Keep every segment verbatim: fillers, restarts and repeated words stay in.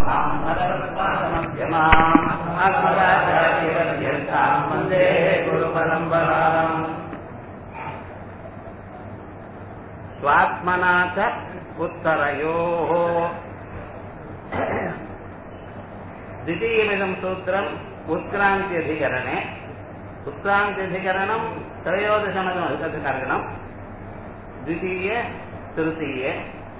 वन्दे गुरुपरम्पराम् स्वात्मना च उत्तरयोः द्वितीयमिदं सूत्रम् उत्क्रान्त्यधिकरणे उत्क्रान्त्यधिकरणं त्रयोदशमधिकरणं द्वितीये तृतीये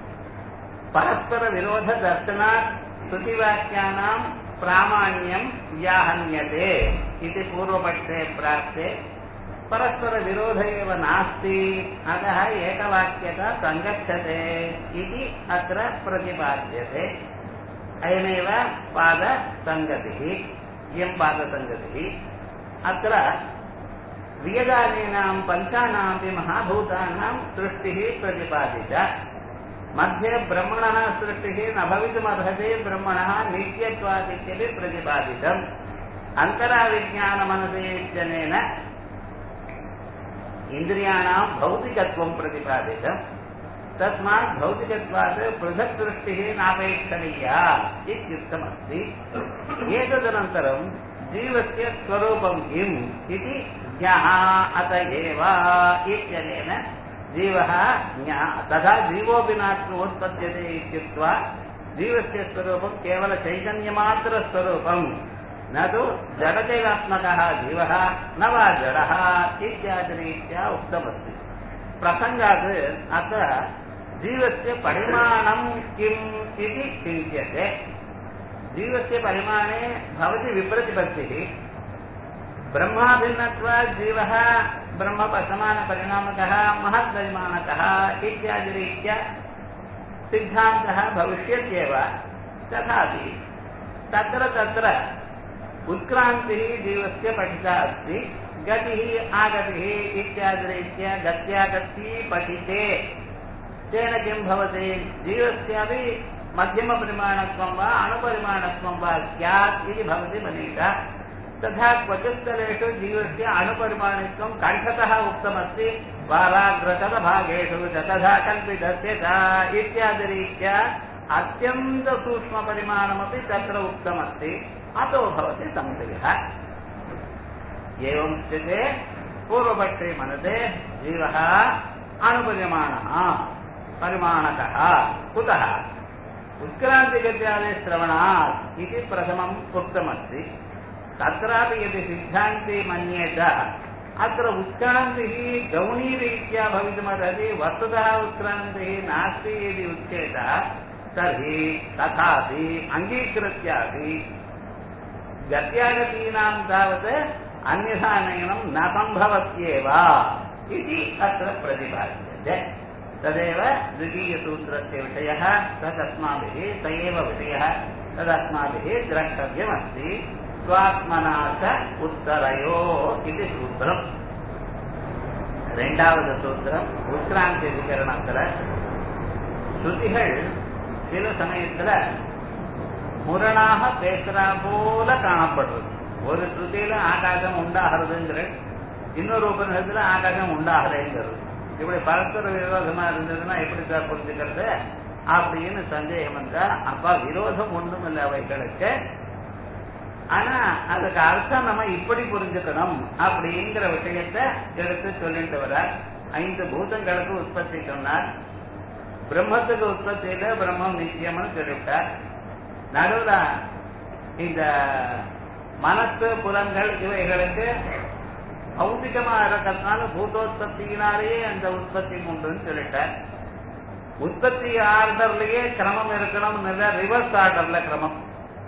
परस्परविरोधदर्शनात् श्रुतिवाक्यानां प्रामाण्यं व्याहन्यते इति पूर्वपक्षे प्राप्ते परस्परविरोध एव नास्ति अतः एकवाक्यता सङ्गच्छते इति अत्र प्रतिपाद्यते। अयमेव पादसङ्गतिः इयं पादसङ्गतिः। अत्र वियदानीनां पञ्चानामपि महाभूतानां सृष्टिः प्रतिपादिता। मध्ये ब्रह्मणः सृष्टिः न भवितुमर्हति, ब्रह्मणः नित्यत्वादित्यपि प्रतिपादितम्। अन्तराविज्ञानमनसि इत्यनेन इन्द्रियाणां भौतिकत्वं प्रतिपादितम्। तस्मात् भौतिकत्वात् पृथक् सृष्टिः नापेक्षणीया इत्युक्तमस्ति। एतदनन्तरं जीवस्य स्वरूपं किम् इति ज्ञः अत एव इत्यनेन जीवः ज्ञः तथा जीवोऽपि नात्रोत्पद्यते इत्युक्त्वा जीवस्य स्वरूपं केवल चैतन्यमात्रस्वरूपं न तु जडचैवात्मकः जीवः न वा जडः इत्यादिरीत्या उक्तमस्ति। प्रसङ्गात् अत्र जीवस्य परिमाणं किम् इति चिन्त्यते। जीवस्य परिमाणे भवति विप्रतिपत्तिः। ब्रह्माभिन्नत्वात् जीवः ब्रह्मसमानपरिणामकः महत्परिमाणकः इत्यादिरीत्या सिद्धान्तः भविष्यत्येव। तथापि तत्र तत्र उत्क्रान्तिः जीवस्य पठिता अस्ति। गतिः आगतिः इत्यादिरीत्या गत्यागती पठिते। तेन किं भवति? जीवस्यापि मध्यमपरिमाणत्वं वा अणुपरिमाणत्वं वा स्यात् इति भवति मनीषा। तथा क्वचित्स्थलेषु जीवस्य अणुपरिमाणत्वं कण्ठतः उक्तमस्ति। बालाग्रतभागेषु च तथा कल्पितस्य च इत्यादिरीत्या अत्यन्तसूक्ष्मपरिमाणमपि तत्र उक्तमस्ति। अतो भवति संशयः। एवं स्थिते पूर्वपक्षे मनते जीवः अणुपरिमाणः परिमाणकः कुतः? उत्क्रान्तिगत्यादि श्रवणात् इति प्रथमम् उक्तमस्ति। तत्रापि यदि सिद्धान्ते मन्येत अत्र उत्क्रान्तिः गौणीरीत्या भवितुमर्हति, वस्तुतः उत्क्रान्तिः नास्ति यदि उच्येत तर्हि तथापि अङ्गीकृत्यापि गत्यागतीनां तावत् अन्यथा नयनं न सम्भवत्येव इति अत्र प्रतिपाद्यते। तदेव द्वितीयसूत्रस्य विषयः। तदस्माभिः स एव विषयः तदस्माभिः द्रष्टव्यमस्ति। स्वात्मना च उत्तरयो इति सूत्रम्। இரண்டாவது சூத்திரம் உட்கிராந்தி அதிகரணத்துல ஸ்ருதிகள் சில சமயத்துல முரணாக பேசுறா போல காணப்படுறது. ஒரு ஸ்ருதியில ஆகாசம் உண்டாகிறதுங்கிற, இன்னொரு உபநிஷத்துல ஆகாசம் உண்டாகிறேங்கிறது. இப்படி பரஸ்பர விரோதமா இருந்ததுன்னா எப்படி சார் புரிஞ்சுக்கிறது அப்படின்னு சந்தேகம் வந்தா, அப்பா விரோதம் ஒன்றும் இல்லை அவைகளுக்கு, ஆனா அதுக்கு அர்த்தம் நம்ம இப்படி புரிஞ்சுக்கணும் அப்படிங்கிற விஷயத்தை எடுத்து சொல்லிட்டு வர. ஐந்து பூதங்களுக்கு உற்பத்தி சொன்னார். பிரம்மத்துக்கு உற்பத்தியில பிரம்மம் நிச்சயம்னு சொல்லிவிட்டார். நடுவுல இந்த மனசு புலன்கள் இவைகளுக்கு பௌதிகமா இருக்கிறதுனால பூதோத்பத்தியினாலேயே அந்த உற்பத்தி உண்டுன்னு சொல்லிட்டார். உற்பத்தி ஆர்டர்லயே கிரமம் இருக்கணும், ரிவர்ஸ் ஆர்டர்ல கிரமம்.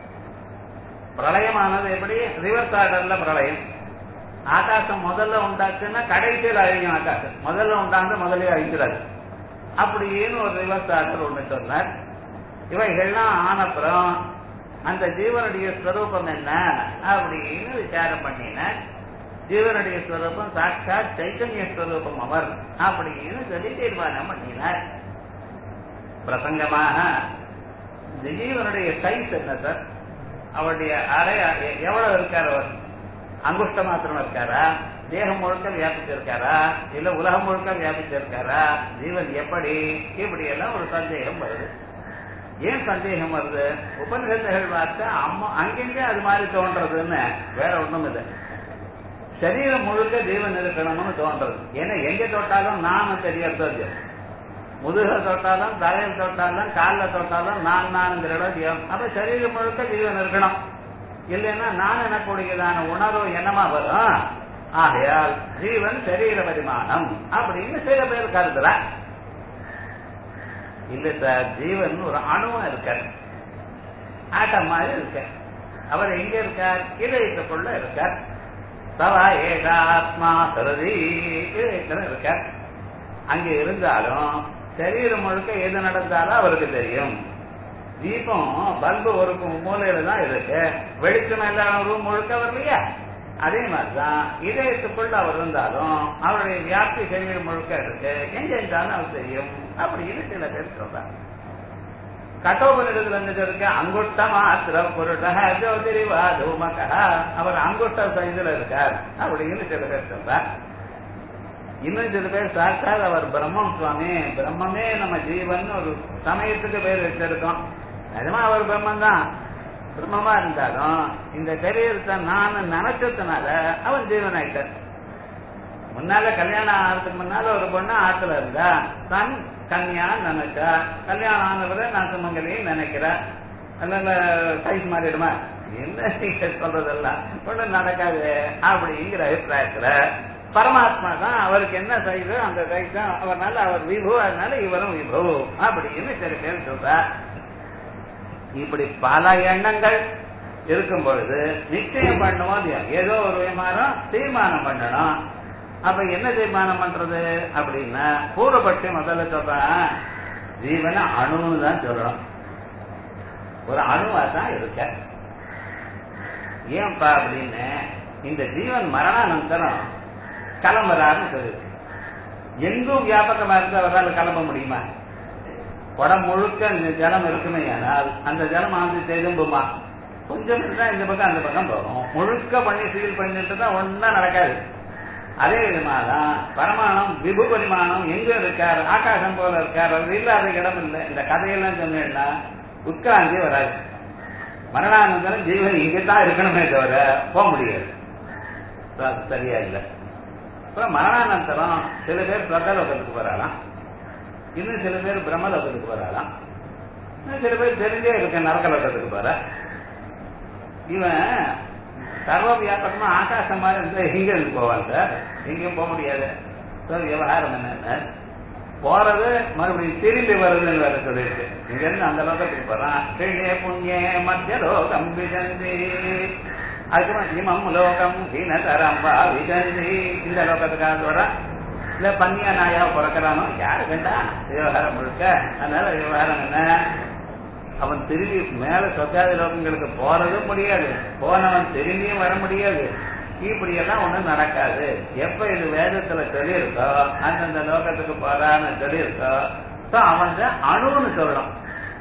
பிரளயமானது எப்படி? ரிவர்ஸ் ஆர்டர்ல பிரளயம். ஆகாசம் முதல்ல உண்டாச்சுன்னா கடைசியில் அழியும். ஆகாசம் முதல்ல உண்டாந்து முதலே அழிக்கிறாரு. அப்படின்னு ஒரு ரிவர்ஸ் ஆர்டர் ஒண்ணு சொன்னார். இவைகள்லாம் ஆனப்புறம் அந்த ஜீவனுடைய ஸ்வரூபம் என்ன அப்படின்னு விசாரம் பண்ணினார். ஜீவனுடைய ஸ்வரூபம் சாட்சாத் சைத்தன்ய ஸ்வரூபம் அவர் அப்படின்னு சொல்லி தீர்மானம் பண்ணினார். பிரசங்கமாக ஜீவனுடைய சைஸ் என்ன சார்? அவருடைய அறை எவ்வளவு இருக்கார்? அவர் அங்குஷ்ட மாத்திரம் இருக்காரா? தேகம் முழுக்க வியாபிச்சிருக்காரா? இல்ல உலகம் முழுக்க வியாபிச்சிருக்காரா? ஜீவன் எப்படி? இப்படி எல்லாம் ஒரு சந்தேகம் வருது. ஏன் சந்தேகம் வருது? உபநிஷத்துகள் வார்த்தை அம்மா அங்கெங்கே அது மாதிரி தோன்றதுன்னு வேற ஒண்ணும் இல்லை. சரீரம் முழுக்க ஜீவன் இருக்கணும்னு தோன்றது. ஏன்னா எங்க தொட்டாலும் நாம தெரியறது. முதுக தொட்டாலும் தலையில் தொட்டாலும் காலில் தொட்டாலும் நான் நான்ங்கிற இடம். அப்ப சரீரம் முழுக்க ஜீவன் இருக்கணும். இல்லைன்னா நான் எனக்கூடியதான உணர்வு என்னமா வரும்? ஆகையால் ஜீவன் சரீர பரிமாணம் அப்படின்னு சில பேர் கருதுற. இல்ல சார், ஜீவன் ஒரு அணுவா இருக்கார், ஆட்டம் மாதிரி இருக்க. அவர் எங்க இருக்கார்? இதயத்துக்குள்ள இருக்கார். தவா ஏகா ஆத்மா சரதி இதயத்துல இருக்கார். அங்க இருந்தாலும் சரீரம் முழுக்க எது நடந்தாலும் அவருக்கு தெரியும். தீபம் பல்பு ஒரு மூலையில தான் இருக்கு, வெளிச்சம் எல்லாம் ரூம் முழுக்க வரலையா? அதே மாதிரிதான் இதயத்துக்குள்ள அவர் இருந்தாலும் அவருடைய வியாப்தி சரீரம் முழுக்க இருக்கு, எங்க இருந்தாலும் அவர் தெரியும் அப்படின்னு சில பேர் சொல்றாங்க. கட்டோபனிடத்துல இருந்து இருக்கு அங்குட்ட மாத்திர பொருட்டா ஜோதிரிவா தூமகா, அவர் அங்குட்ட சைதுல இருக்கார் அப்படின்னு சில பேர் சொல்றார். இன்னும் சில பேர் சாட்சாத் அவர் பிரம்மம் சுவாமி, பிரம்மமே நம்ம ஜீவன் ஒரு சமயத்துக்கு பேர் வச்சிருக்கோம். நிஜமா அவர் பிரம்மன் தான். பிரம்மமா இருந்தாலும் இந்த சரீரத்தை நான் நினைச்சதுனால அவன் ஜீவன் ஆயிட்டார். முன்னால கல்யாணம் ஆகிறதுக்கு முன்னால ஒரு பொண்ணு ஆத்துல இருந்தா தன் கன்யா நினைச்சா, கல்யாணம் ஆனவரை நான் சுமங்கலையும் நினைக்கிறேன். அதனால சைஸ் மாறிடுமா? என்ன நீங்க சொல்றதெல்லாம் ஒன்றும் நடக்காது அப்படிங்கிற அபிப்பிராயத்துல பரமாத்மா தான் அவருக்கு என்ன சைஸோ அந்த சைஸ் தான் அவர்னால அவர் விபு, அதனால இவரும் விபு அப்படின்னு சில பேர் சொல்றார். இப்படி பல எண்ணங்கள் இருக்கும் பொழுது நிச்சயம் பண்ணுவோம், ஏதோ ஒரு விமானம் தீர்மானம் பண்ணணும். அப்ப என்ன தீர்மானம் பண்றது அப்படின்னா பூர்வபட்சி முதல்ல சொல்றேன், ஜீவன அணுன்னு தான் சொல்லணும். ஒரு அணுவா தான் இருக்க. ஏன்பா அப்படின்னு இந்த ஜீவன் மரணானந்தரம் கிளம்புறாருன்னு சொல்லுது. எங்கும் வியாபகமா இருந்து அவரால் கிளம்ப முடியுமா? உடம்பு முழுக்க ஜலம் இருக்குமே, ஆனால் அந்த ஜலம் ஆண்டு தேதும்புமா? கொஞ்சம் தான் இந்த பக்கம் அந்த பக்கம் போகும். முழுக்க பண்ணி சீல் பண்ணிட்டு தான் ஒன்னா நடக்காது. அதே விதமாதான் பரமாணம் விபு பரிமாணம் எங்க இருக்கார்? ஆகாசம் போல இருக்கார், அவர் இல்லாத இடம் இல்லை. இந்த கதையெல்லாம் சொன்னா உட்கார்ந்தே வராது. மரணானந்தரம் ஜீவன் இங்கதான் இருக்கணுமே தவிர போக முடியாது. சரியா இல்லை. அப்புறம் மரணானந்தரம் சில பேர் பிரதலோகத்துக்கு வராலாம், இன்னும் சில பேர் பிரம்மலோகத்துக்கு வராலாம், இன்னும் சில பேர் தெரிஞ்சே இருக்க நரகலோகத்துக்கு போற. இவன் சர்வ வியாபகமா ஆகாசம் மாதிரி இருந்தா எங்க இருந்து போவான் சார்? எங்கேயும் போக முடியாது. விவகாரம் என்னன்னு போறது மறுபடியும் திரும்பி வருதுன்னு வேற சொல்லியிருக்கு. இங்க இருந்து அந்த லோகத்துக்கு போறான். கீழே புண்ணிய மத்திய லோகம் விஜந்தி, அதுக்கப்புறம் இமம் லோகம் ஹீனதரம் வா விஜந்தி, இந்த லோகத்துக்காக வரான். இல்ல பன்னியா நாயா பிறக்கிறானோ யாரு வேண்டா விவகாரம் முழுக்க. அதனால விவகாரம் என்ன, அவன் திரும்பி மேல சொத்தாதி லோகங்களுக்கு போறதும் முடியாது, போனவன் திரும்பியும் வர முடியாது. இப்படியெல்லாம் ஒண்ணும் நடக்காது. எப்ப இது வேதத்துல சொல்லியிருக்கோ அந்தந்த லோகத்துக்கு போறான்னு சொல்லியிருக்கோ அவன் அணுன்னு சொல்லணும்.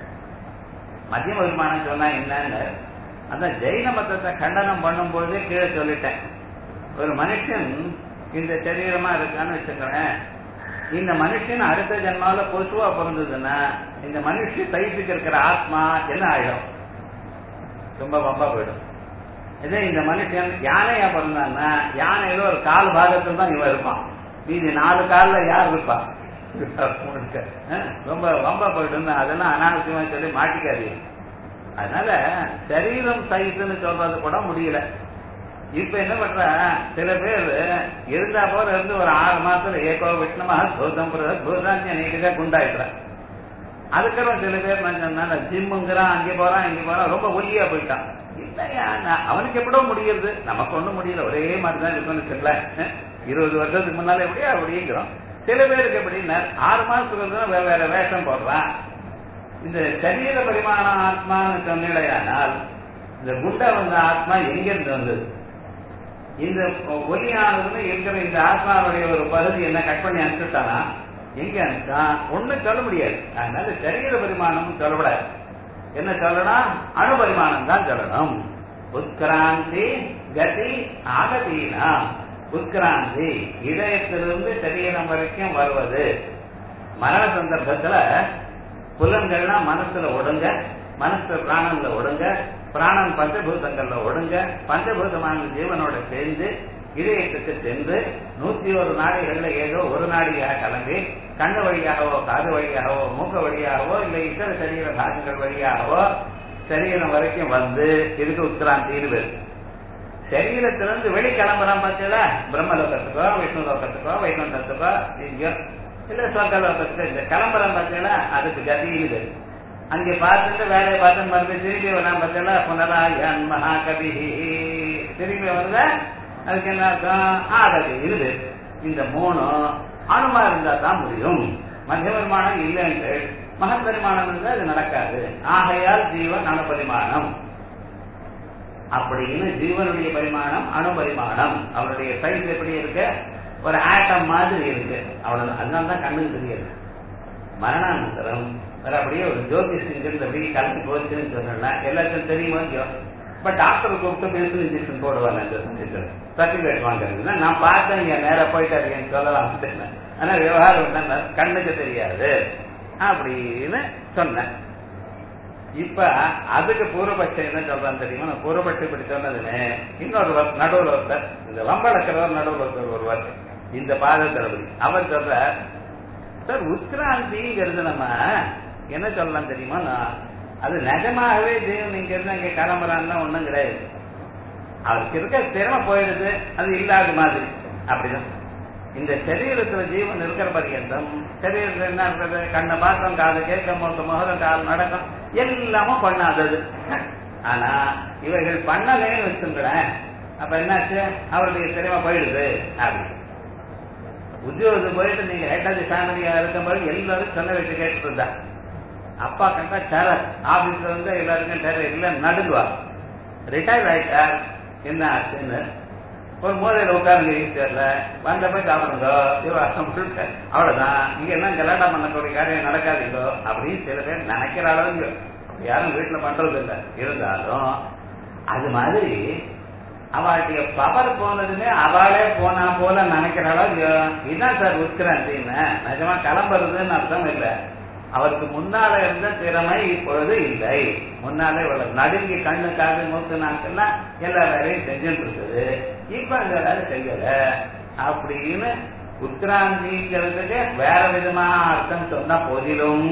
மத்திய வருமானம் சொன்னா என்னன்னு அந்த ஜெயின மதத்தை கண்டனம் பண்ணும் பொழுதே கீழே சொல்லிட்டேன். ஒரு மனுஷன் இந்த சரீரமா இருக்கான்னு வச்சுக்கிறேன், இந்த மனுஷன் அடுத்த ஜென்மாவில பொசுவா பிறந்ததுன்னா இந்த மனுஷன் தைத்துக்கு இருக்கிற ஆத்மா என்ன ஆயிடும்? ரொம்ப வம்பா போயிடும். இதே இந்த மனுஷன் யானையா பிறந்தான்னா யானையில ஒரு கால் பாகத்தில் தான் இவன் இருப்பான், மீதி நாலு கால்ல யார் இருப்பான்? ரொம்ப வம்பா போயிடும். அதெல்லாம் அனாவசியமா சொல்லி மாட்டிக்காது. அதனால சரீரம் சைஸ்ன்னு சொல்றது கூட முடியல. இப்ப என்ன பண்ற, சில பேர் இருந்தா போல இருந்து ஒரு ஆறு மாசத்துல ஏகோ விஷ்ணமா பூதம் பூதாஞ்ச குண்டாயிடுற. அதுக்கப்புறம் சில பேர் நான் ஜிம்முங்கிறான், அங்கே போறான் இங்கே போறான், ரொம்ப ஒல்லியா போயிட்டான். இல்லையா அவனுக்கு எப்படோ முடியுது, நமக்கு ஒண்ணும் முடியல, ஒரே மாதிரிதான் இருக்குன்னு சொல்ல. இருபது வருஷத்துக்கு முன்னால எப்படியா அப்படிங்கிறோம். சில பேருக்கு எப்படின்னா ஆறு மாசத்துக்கு வேற வேற வேஷம் போடுறான். இந்த சரீர பரிமாண ஆத்மான்னு சொன்னால் இந்த குண்டா வந்த ஆத்மா எங்கிருந்து வந்தது? இந்த ஒலியானதுன்னு இருக்கிற இந்த ஆத்மாவுடைய ஒரு பகுதி என்ன கட் பண்ணி அனுப்பிட்டானா? எங்க அனுப்பிச்சா ஒண்ணும் சொல்ல முடியாது. அதனால சரீர பரிமாணம் சொல்லக்கூடாது. என்ன சொல்லணும்? அணு பரிமாணம் தான் சொல்லணும். உட்கிராந்தி கதி ஆகதீனா. உட்கிராந்தி இதயத்திலிருந்து சரீரம் வரைக்கும் வருவது. மரண சந்தர்ப்பத்துல புலன்கள்லாம் மனசுல ஒடுங்க, மனசு பிராணன்ல ஒடுங்க, பிராணன் பஞ்சபூதங்கள்ல ஒடுங்க, பஞ்சபூதமான ஜீவனோட சேர்ந்து இதயத்துக்கு சென்று நூத்தி ஒரு நாடிகள்ல ஏதோ ஒரு நாடியாக கலந்து கண்ணு வழியாகவோ காது வழியாகவோ மூக்க வழியாகவோ இல்லை இதர சரீர பாகங்கள் வழியாகவோ சரீரம் வரைக்கும் வந்து இதுக்கு உத்கிராந்தின்னு பேரு. சரீரத்திலிருந்து வெளி கிளம்புறான் பார்த்தீங்களா, பிரம்மலோகத்துக்கோ விஷ்ணு லோகத்துக்கோ வைகுண்டத்துக்கோ இங்கோ இல்ல சொர்க்க லோகத்துக்கோ இந்த கிளம்புறான் பார்த்தீங்களா, அதுக்கு கதின்னு பேரு. அங்கே பார்த்துட்டு வேலையை பார்த்து மறுபடியும் திரும்பி வரான் பார்த்தீங்களா, புனராயன் மகாகவி திரும்பி வருத அதுக்கு என்ன அர்த்தம், ஆகதி இது. இந்த மூணு அணுமா இருந்தா தான் முடியும். மத்திய பரிமாணம் இல்லைன்னு மகத் பரிமாணம் இருந்தா அது நடக்காது. ஆகையால் ஜீவன் அணு பரிமாணம் அப்படின்னு. ஜீவனுடைய பரிமாணம் அணு பரிமாணம். அவருடைய சைஸ் எப்படி இருக்கு, ஒரு ஆட்டம் மாதிரி இருக்கு அவ்வளவு. அதனால தான் கண்ணுக்கு தெரியாது. மரணானந்தரம் வேற அப்படியே ஒரு ஜோதிஷங்கிறது அப்படியே கலந்து போச்சுன்னு சொன்னா எல்லாருக்கும் தெரியுமா இல்லையோ. இப்ப டாக்டர் கூப்பிட்டு பென்சில் இன்ஜெக்ஷன் போடுவாங்க, சர்டிபிகேட் வாங்குறதுன்னா நான் பார்த்தேன் இங்க நேர போயிட்டாரு சொல்லலாம். ஆனா விவகாரம் கண்ணுக்கு தெரியாது அப்படின்னு சொன்னேன். இப்ப அதுக்கு பூர்வபட்சம் என்ன சொல்றான்னு தெரியுமா, நான் பூர்வபட்சம் இப்படி சொன்னதுன்னு இன்னொரு நடுவில் ஒருத்தர், இந்த வம்பளக்கிறவர் நடுவில் ஒருத்தர் ஒருவர் இந்த பாதத்தில் அவர் சொல்ற, சார் உத்கிராந்திங்கிறது நம்ம என்ன சொல்லலாம் தெரியுமா, அது நிஜமாகவே ஜீவன் இங்க இருந்து அங்க கிளம்புறான்னா ஒண்ணும் கிடையாது. அவருக்கு இருக்க திறமை போயிடுது, அது இல்லாத மாதிரி. அப்படிதான் இந்த சரீரத்துல ஜீவன் இருக்கிற பரியந்தம் சரீரத்துல என்ன இருக்கிறது, கண்ணை பார்த்தோம், காது கேட்க, மூக்க முகரம், கால் நடக்கும், எல்லாமும் பண்ணாதது. ஆனா இவர்கள் பண்ணலேன்னு வச்சுங்களேன், அப்ப என்னாச்சு, அவருடைய திறமை போயிடுது. அப்படி உத்தியோகத்துக்கு போயிட்டு நீங்க ஹெட் ஆஃப் தி ஃபேமிலியா இருக்கும்போது எல்லாரும் சொல்ல வச்சு கேட்டு இருந்தா, அப்பா கண்டா டெரர், ஆபீஸ்ல வந்து எல்லாருக்கும் டெரர் இல்ல நடுங்குவா. ரிட்டையர் ஆயிட்டார், என்ன ஆச்சுன்னு ஒரு மூலையில உட்காருங்க, ஈஸ்டர்ல வந்த போய் சாப்பிடுங்க, அவ்வளவுதான். இங்க என்ன கலாட்டா பண்ணக்கூடிய காரியம் நடக்காதுங்களோ அப்படின்னு சில பேர் நினைக்கிற அளவுங்க. யாரும் வீட்டுல பண்றது இல்லை. இருந்தாலும் அது மாதிரி அவளுடைய பவர் போனதுமே அவளே போனா போல நினைக்கிற அளவு. இதுதான் சார் உத்கிராந்தின்னு. நிஜமா கிளம்புறதுன்னு அர்த்தம் இல்லை. அவருக்கு முன்னால இருந்த திறமை இப்பொழுது இல்லை. முன்னாலே நடுங்கி கண்ணு காது மூக்கு நாக்கெல்லாம் எல்லா வேலையும் செஞ்சுட்டு இருக்குது, இப்ப அந்த வேலை செய்யல அப்படின்னு. உத்கிராந்திங்கிறதுக்கு வேற விதமான அர்த்தம் சொன்ன போதிலும்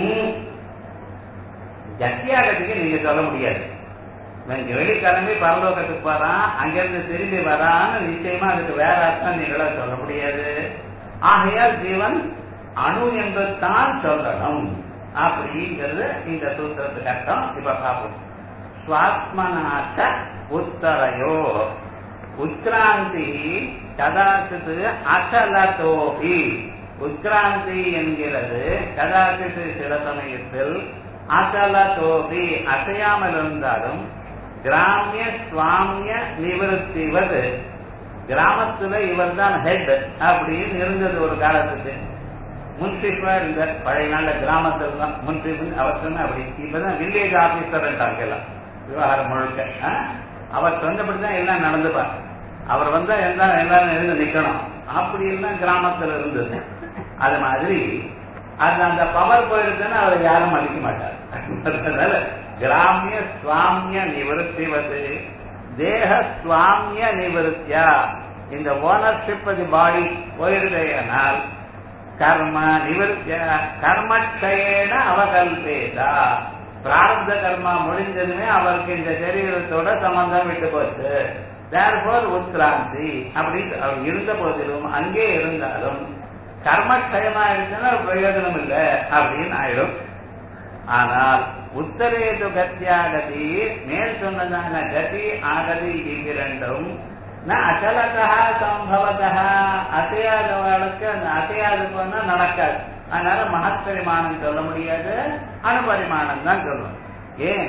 ஜத்தியாகத்துக்கு நீங்க சொல்ல முடியாது. வெளிக்கிழமை பரலோகத்துக்கு போறான், அங்கிருந்து திரும்பி வரான்னு நிச்சயமா அதுக்கு வேற அர்த்தம் நீங்களா சொல்ல முடியாது. ஆகையால் ஜீவன் அணு என்பதுதான் சொல்லணும் அப்படிங்கிறது இந்த சூத்திரத்துக்கு அர்த்தம். இப்ப பார்ப்போம். ஸ்வாத்மனாச்ச உத்தரையோ உத்கிராந்தி கதாசித்து அசலதோபி. உத்கிராந்தி என்கிறது கதாசித்து சில சமயத்தில், அசலதோபி அசையாமல் இருந்தாலும், கிராமிய சுவாமிய நிவர்த்திவது, கிராமத்துல இவர் தான் ஹெட் அப்படின்னு இருந்தது ஒரு காலத்துக்கு. முன்சிபா இருந்த பழைய நாள்ல கிராமத்துல தான் முன்சிபு அவர் சொன்ன. அப்படி இப்பதான் வில்லேஜ் ஆபீசர் எல்லாம் விவகாரம் முழுக்க அவர் சொன்னபடிதான் எல்லாம் நடந்துப்பார். அவர் வந்தா எல்லாம் எல்லாரும் இருந்து நிக்கணும், அப்படி எல்லாம் கிராமத்துல இருந்தது. அது மாதிரி அது அந்த பவர் போயிருக்குன்னு அவரை யாரும் மதிக்க மாட்டார். அதனால கிராமிய சுவாமிய நிவர்த்திவது, தேக சுவாமிய நிவர்த்தியா, இந்த ஓனர்ஷிப் அது பாடி போயிருக்கையானால் கர்ம நிவர்த்திய கர்மட்சயேன அவகல்பேதா, பிராரப்த கர்மா முடிஞ்சதுமே அவருக்கு இந்த சரீரத்தோட சம்பந்தம் விட்டு போச்சு. தேர்ஃபோர் உத்கிராந்தி அப்படின்னு அவர் இருந்த போதிலும், அங்கே இருந்தாலும் கர்மட்சயமா இருக்குன்னா பிரயோஜனம் இல்லை அப்படின்னு ஆயிடும். ஆனால் உத்தரேது கத்தியாகதி, மேல் சொன்னதான கதி ஆகதி இரண்டும் அச்சலதா சம்பவதா, அசையாதவர்களுக்கு அந்த அசையாது போனா நடக்காது. அதனால மகத் பரிமாணம் சொல்ல முடியாது, அணுபரிமாணம் தான் சொல்லணும். ஏன்,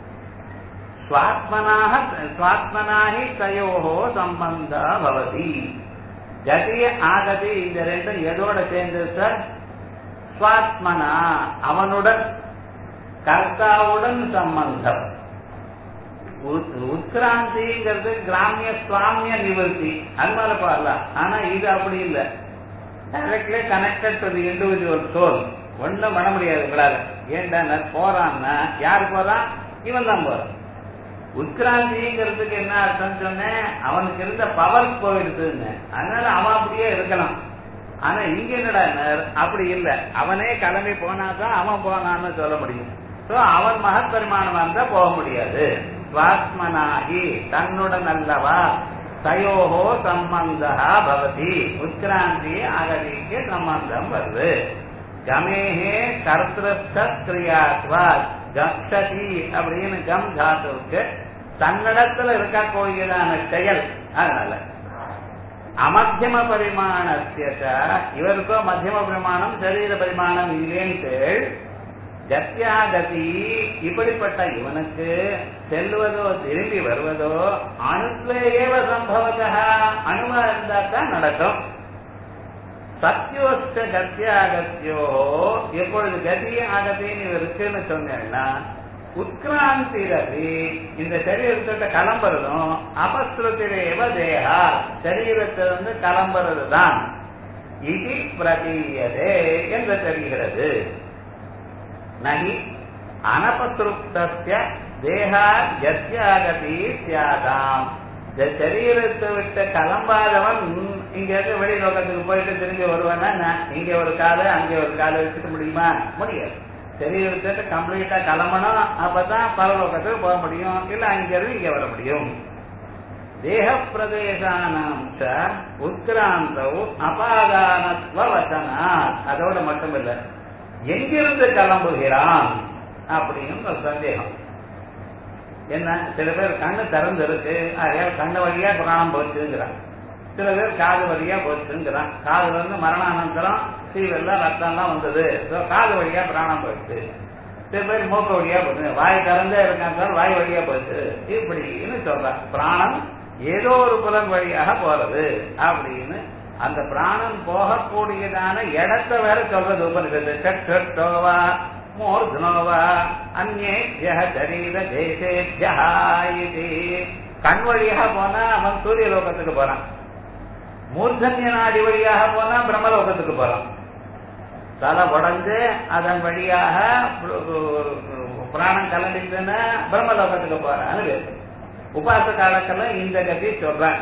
ஸ்வாத்மனாக ஸ்வாத்மனாகி தயோஹோ சம்பந்தா பவதி. கதி ஆகதி இந்த ரெண்டும் எதோட சேர்ந்து சார், ஸ்வாத்மனா அவனுடன் கர்த்தாவுடன் சம்பந்தம். உத்கிராந்திங்கிறது கிராமிய சுவாமிய நிவர்த்தி, அது மேல பாடலாம். ஆனா இது அப்படி இல்லை, directly connected to the individual soul. ஒண்ணும் பண்ண முடியாது உங்களால. ஏன்டா போறான்னா யாரு போறான்? இவன் தான் போறான். உட்கிராந்திங்கிறதுக்கு என்ன அர்த்தம் சொன்னேன்? அவனுக்கு இருந்த பவர் போயிடுதுன்னு. அதனால அவன் அப்படியே இருக்கலாம். ஆனா இங்க என்னடா அப்படி இல்லை. அவனே கிளம்பி போனாதான் அவன் போனான்னு சொல்ல முடியும். சோ அவன் மகத் பரிமாணமா இருந்தா போக முடியாது. ஸ்வாத்மனாகி தன்னுடன் அல்லவா தயோகோ சம்பந்தா பவதி. உட்கிராந்தி அகதிக்கு சம்பந்தம் வருது. கமேஹே கர்த்திருஷ்ட கிரியாத்வாத் கம்சதி அப்படின்னு கம் தாத்துவுக்கு தன்னிடத்துல இருக்கக்கூடியதான செயல். அதனால அமத்தியம பரிமாணத்திய இவருக்கோ மத்தியம பரிமாணம் சரீர பரிமாணம் இல்லேன்ட்டு கத்தியாகதி இப்படிப்பட்ட இவனுக்கு செல்வதோ திரும்பி வருவதோ அணுத்வேவ சம்பவத அணுவா இருந்தா தான் நடக்கும். சத்தியோஸ்த கத்தியாகத்தியோ எப்பொழுது கதிய ஆகத்தின்னு இருக்குன்னு சொன்னேன்னா உட்கிராந்தி ரவி இந்த சரீரத்திட்ட கிளம்புறதும் அபஸ்ருதிரேவ தேகா சரீரத்திலிருந்து கிளம்புறதுதான் இது பிரதீயதே என்று தெரிகிறது. நகி அனபஸ்ருப்தஸ்ய தேகா கத்தியாகதி சியாதாம். இந்த சரீரத்தை விட்டு கிளம்பாதவன் இங்க இருக்க வெளி லோகத்துக்கு போயிட்டு திரும்பி வருவானா? இங்க ஒரு காலை அங்கே ஒரு காலை வச்சுக்க முடியுமா? முடியாது. சரீரத்தை கம்ப்ளீட்டா கிளம்பணும். அப்பதான் பரலோகத்துக்கு போக முடியும். இல்ல அங்க இருந்து இங்க வர முடியும். தேக பிரதேசானாம் உட்கிராந்தவு அபாதானத்துவ வசனா. அதோட மட்டும் இல்ல, எங்கிருந்து கிளம்புகிறான் அப்படின்னு ஒரு சந்தேகம். என்ன, சில பேர் கண்ணு திறந்து இருக்கு, கண்ணு வழியா பிராணம் போச்சுங்கிறான். சில பேர் காது வழியா போச்சுங்கிறான். காதுல இருந்து மரணானந்தரம் சீவெல்லாம் ரத்தம் எல்லாம் வந்தது, காது வழியா பிராணம் போயிடுச்சு. சில பேர் மூக்க வழியா போச்சு, வாய் திறந்தே இருக்கான் வாய் வழியா போச்சு இப்படின்னு சொல்றான். பிராணம் ஏதோ ஒரு புலன் வழியாக போறது அப்படின்னு அந்த பிராணம் போகக்கூடியதான இடத்தை வேற சொல்றது உபனிஷத்து. சட்டோவா மூர்த்னோவா அந்நேஜ்ய சரீர தேசேஜ்யா இது. கண் வழியாக போனா அவன் சூரிய லோகத்துக்கு போறான். மூர்தன்ய நாடி வழியாக போனா பிரம்மலோகத்துக்கு போறான். தலை உடஞ்சு அதன் வழியாக பிராணம் கலந்துச்சுன்னா பிரம்மலோகத்துக்கு போறான்னு உபாச காலத்துல இந்த கதி சொல்றான்.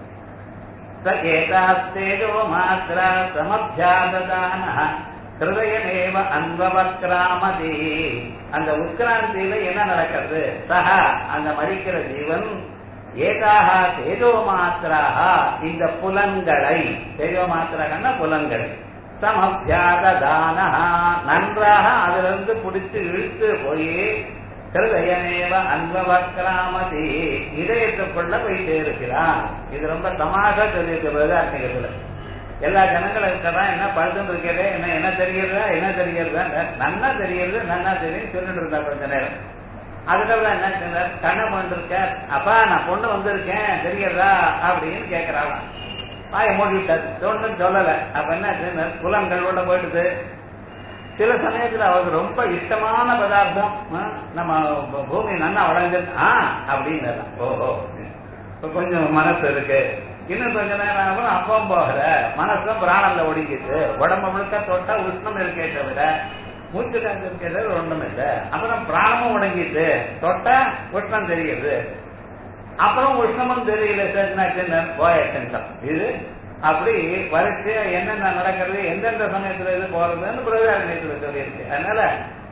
ஏதாஸ்தேஜோ மாத்ரா சமப்யாதான ஹிருதயமேவ அன்வவக்ராமதி. அந்த உட்கிராந்தியில என்ன நடக்கிறது? சஹா அந்த மறிக்கிற ஜீவன் ஏதாக தேஜோ மாத்திராக இந்த புலன்களை, தேஜோ மாத்திராகன்னா புலன்களை, சமப்யாதான நன்றாக அதிலிருந்து பிடிச்சு இழுத்து போய் ஹிருதயமேவ அன்வவக்ராமதி இதயத்துக்குள்ள போயிட்டே இருக்கிறான். இது ரொம்ப தமாஷா சொல்லியிருக்கிறது அன்னைக்கு. எல்லா ஜனங்களும் இருக்கிறான், என்ன பழுதுன்னு இருக்கிறே, என்ன என்ன தெரிகிறதா என்ன தெரிகிறதா, நன்னா தெரியுது நன்னா தெரியும் சொல்லிட்டு இருந்தா கொஞ்ச நேரம். அதுக்கப்புறம் என்ன சொன்னார்? கண்ணை பண்ணிருக்க, அப்பா நான் பொண்ணு வந்திருக்கேன் தெரிகிறதா அப்படின்னு கேட்கிறான். வாயை மூடிவிட்டார், ஒன்றும் சொல்லலை. அப்ப என்ன சொன்னார்? புலன்களோட போயிடுது. சில சமயத்துல அவருக்கு ரொம்ப இஷ்டமான பதார்த்தம், நம்ம பூமி நன்னா வளர்ந்து ஆ அப்படின்னு ஓஹோ கொஞ்சம் மனசு இருக்கு. இன்னும் கொஞ்ச நேரம் ஆகும், அப்பவும் போகிற மனசும் பிராணம்ல ஒடுங்கிட்டு உடம்பு முழுக்க தொட்டா உஷ்ணம் இருக்கே தவிர மூச்சு காத்து இருக்கே தவிர ஒண்ணும் இல்லை. அப்புறம் பிராணமும் ஒடுங்கிட்டு தொட்டா உஷ்ணம் தெரியுது, அப்புறம் உஷ்ணமும் தெரியல. சரினா போயட்டம் இது அப்படி வரிசையா என்னென்ன நடக்கிறது, எந்தெந்த சமயத்துல இது போறதுன்னு பிரதாரணத்துல சொல்லியிருக்கு. அதனால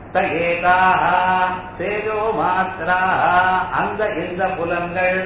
தேஜோ மாத்திரா அந்த இந்த புலன்கள்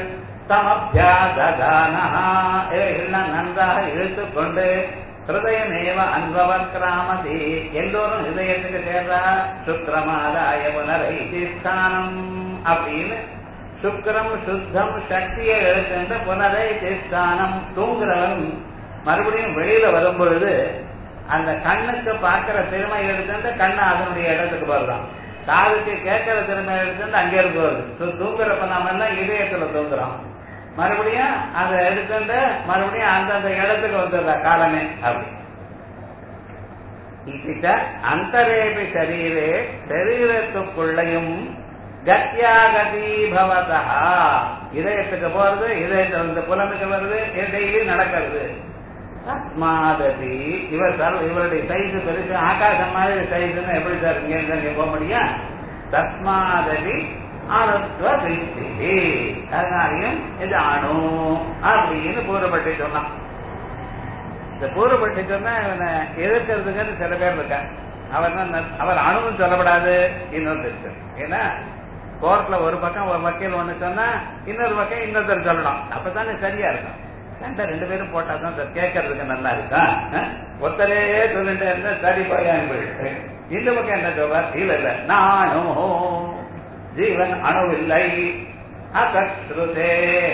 சமப்யாதானஹா நன்றாக இழுத்துக் கொண்டு ஹிருதயமேவ அன்வவக்ராமதி எல்லோரும் ஹிருதயத்துக்கு சேர்றா. சுக்ரமாதாய புனரைதிஸ்தானம் அப்படின்னு சுக்ரம் சுத்தம் சக்தியை எழுத்துன்ற புனரைதிஸ்தானம். தூங்குறவன் மறுபடியும் வெளியில வரும் பொழுது அந்த கண்ணுக்கு பார்க்கிற திறமை எடுத்துட்டு கண்ணை அதனுடைய இடத்துக்கு வருதான். காதுக்கு கேட்கிற திறமை எடுத்துட்டு அங்கே இருக்கு வருது. தூங்குறப்ப நாம எல்லாம் இதயத்துல தூங்குறோம், மறுபடியும் அதை எடுத்துட்டு மறுபடியும் அந்தந்த இடத்துக்கு வந்துடுறா காலமே. அப்படி இப்பிட்ட அந்தரேபி சரீரே சரீரத்துக்குள்ளையும் கத்தியாகதி பவதா இதயத்துக்கு போறது, இதயத்துல இந்த புலனுக்கு வருது, டெய்லி நடக்கிறது. தஸ்மாதபி இவர் சார் இவருடைய சைஸ் பெருசு ஆகாசம் மாதிரி சைஸ்ன்னு எப்படி சார் இங்க போக முடியும்? தஸ்மாதபி அணுத்துவ திருஷ்டி, அதனாலையும் இது அணு அப்படின்னு பூர்வப்பட்டு சொன்னான். இந்த பூர்வப்பட்டு சொன்னா இவனை எதிர்க்கிறதுக்குன்னு சில பேர் இருக்க. அவர் அவர் அணுன்னு சொல்லப்படாது இன்னொரு இருக்கு. ஏன்னா கோர்ட்ல ஒரு பக்கம் ஒரு வக்கீல் ஒண்ணு சொன்னா இன்னொரு பக்கம் இன்னொருத்தர் சொல்லணும். அப்பதானே சரியா இருக்கும். சண்டை ரெண்டு பேரும் போட்டா தான் சார் கேட்கறதுக்கு நல்லா இருக்கா? ஒருத்தரே சொல்லிட்டு இருந்தா சரி பையன் போயிட்டு இந்த பக்கம் என்ன சொல்வார்? இல்ல இல்ல நானும் ஜீவன் அணுவில்லை அசத்ருதே.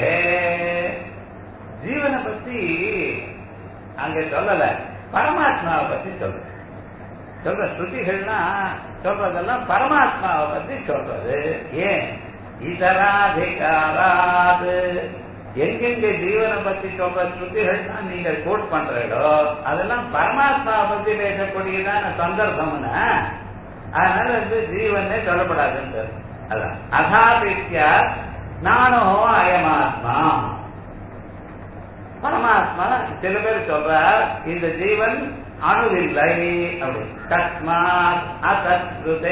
ஜீவனை பத்தி அங்க சொல்லல, பரமாத்மாவை பத்தி சொல்ற சொல்ற ஸ்ருதிகள்னா சொல்றதெல்லாம் பரமாத்மாவை பத்தி சொல்றது. ஏன்? இதராதிகாராது எங்கெங்க ஜீவனை பத்தி சொல்ற ஸ்ருதிகள்னா நீங்கள் கோட் பண்றீங்களோ அதெல்லாம் பரமாத்மாவை பத்தி பேசக்கூடியதான சந்தர்ப்பம்னா அதனால வந்து ஜீவனே சொல்லப்படாதுன்னு. அதான் அதாபித்யா நானும் அயமாத்மா. பரமாத்மா சில பேர் சொல்றார் இந்த ஜீவன் அணுவில்லை அப்படி. தஸ்மாத் அசத்ருதே,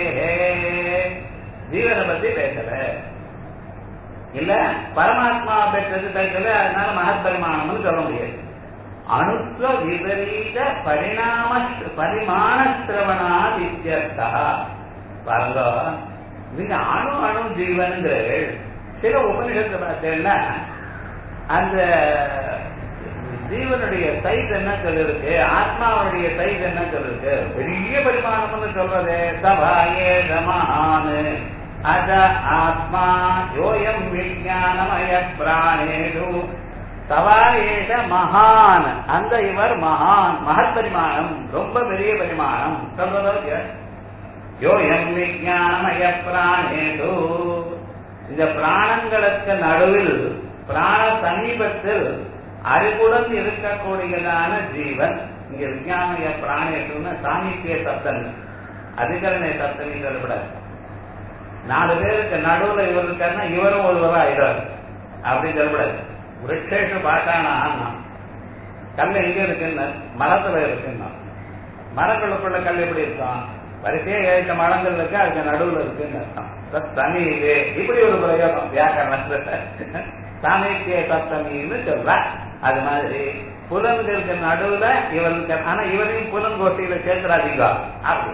ஜீவனை பத்தி பேசல. இல்ல பரமாத்மா பெற்றது பேசல, அதனால மகத் பரிமாணம்னு சொல்ல முடியாது. அணுத்துவ விபரீத பரிணாம பரிமாண சிரவணா வித்தியர்த்தா. பாருங்க, நீங்க அணு அணு ஜீவன்கிற சில உபநிஷத்தை பார்த்தேன்னா அந்த ஜீவனுடைய சைஸ் என்ன சொல்லிருக்கு, ஆத்மாவுடைய சைஸ் என்ன சொல்லிருக்கு, பெரிய பரிமாணம்னு சொல்றது. சபாயே மகானு அத ஆத்மா யோயம் விஞ்ஞானமய பிராணேஷு சவாயேஷ மகான். அந்த இவர் மகான், மகத் பரிமாணம், ரொம்ப பெரிய பரிமாணம் சொல்றதோ. யோயம் விஞ்ஞானமய பிராணேஷு, இந்த பிராணங்களுக்கு நடுவில் பிராண சமீபத்தில் அறிவுடன் இருக்கக்கூடியதான ஜீவன். இங்க விஞ்ஞானமய பிராணேஷுன்னு சாமித்திய சப்தம், அதிகரண சப்தம் சொல்லப்படாது. நாலு பேருக்கு நடுவுல இவர் இருக்காருன்னா இவரும் ஒருவரா ஆயிடுவார் அப்படின்னு சொல்லப்படாது. விரக்ஷேஷ பாட்டானா கல் எங்க இருக்குன்னு மரத்துல இருக்குன்னா மரங்களுக்குள்ள கல் எப்படி இருக்கும்? வரிசையா ஏழு மரங்கள் இருக்கு, அதுக்கு நடுவுல இருக்குன்னு அர்த்தம். தனியிலே இப்படி ஒரு பிரயோகம் வியாக்கரணத்துல சாமித்திய சப்தமின்னு சொல்ற. அது மாதிரி புலன்களுக்கு நடுவுல இவருக்கு, ஆனா இவரையும் புலங்கோட்டியில சேர்க்கிறாதீங்க அப்படி.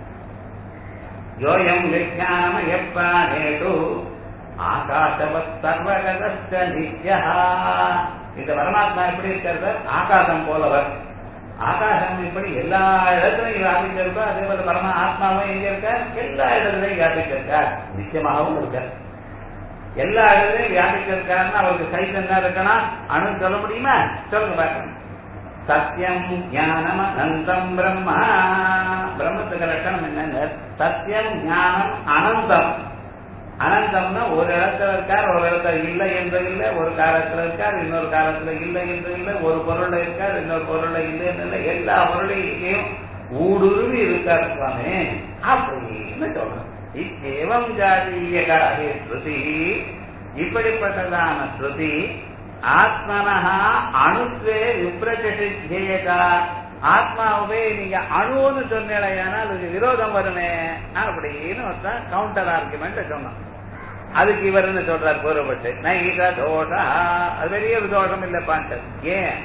யோயம் விஞ்ஞானமய பிராணேஷு ஆகாசவத் சர்வகதஸ்த நித்யா. இந்த பரமாத்மா எப்படி இருக்கிறது? ஆகாசம் போலவர். ஆகாசம் இப்படி எல்லா இடத்துலையும் வியாபிச்சிருக்கோ அதே போல பரமா ஆத்மாவும் எங்க இருக்கார்? எல்லா இடத்துலையும் வியாபிச்சிருக்கார், நிச்சயமாகவும் இருக்கார். எல்லா இடத்துலையும் வியாபிச்சிருக்காருன்னா அவருக்கு சைஸ் என்ன இருக்கணும்? அணு சொல்ல முடியுமா? சொல்லுங்க பார்க்கணும். சத்தியம் ஞானம் அனந்தம் பிரம்மா. பிரம்மத்துக்கு லட்சணம் என்னன்னு சத்தியம் ஞானம் அனந்தம். அனந்தம்னா ஒரு இடத்துல இருக்கார், ஒரு இடத்துல இல்லை என்று இல்லை, ஒரு காலத்துல இருக்கார், இன்னொரு காலத்துல இல்லை என்று இல்லை, ஒரு பொருள் இருக்கார், இன்னொரு பொருள் இல்லைன்னு இல்லை, எல்லா பொருளையும் ஊடுருவி இருக்கார் சுவாமி அப்படின்னு சொல்றோம். இத்தேவம் ஜாதீயகாரே ஸ்ருதி, இப்படிப்பட்டதான ஸ்ருதி ஆத்மனஹா அணுத்வே விப்ரஜேயதா. ஆத்மாவே நீங்க அணுன்னு சொன்னீங்கன்னா அதுக்கு விரோதம் வருமே அப்படின்னு ஒருத்தன் கவுண்டர் ஆர்குமெண்ட் சொன்னான். அதுக்கு இவர் என்ன சொல்றார்? கூறப்பட்டு நைத தோஷா, அது பெரிய ஒரு தோஷம் இல்லப்பான்ட்டு. ஏன்?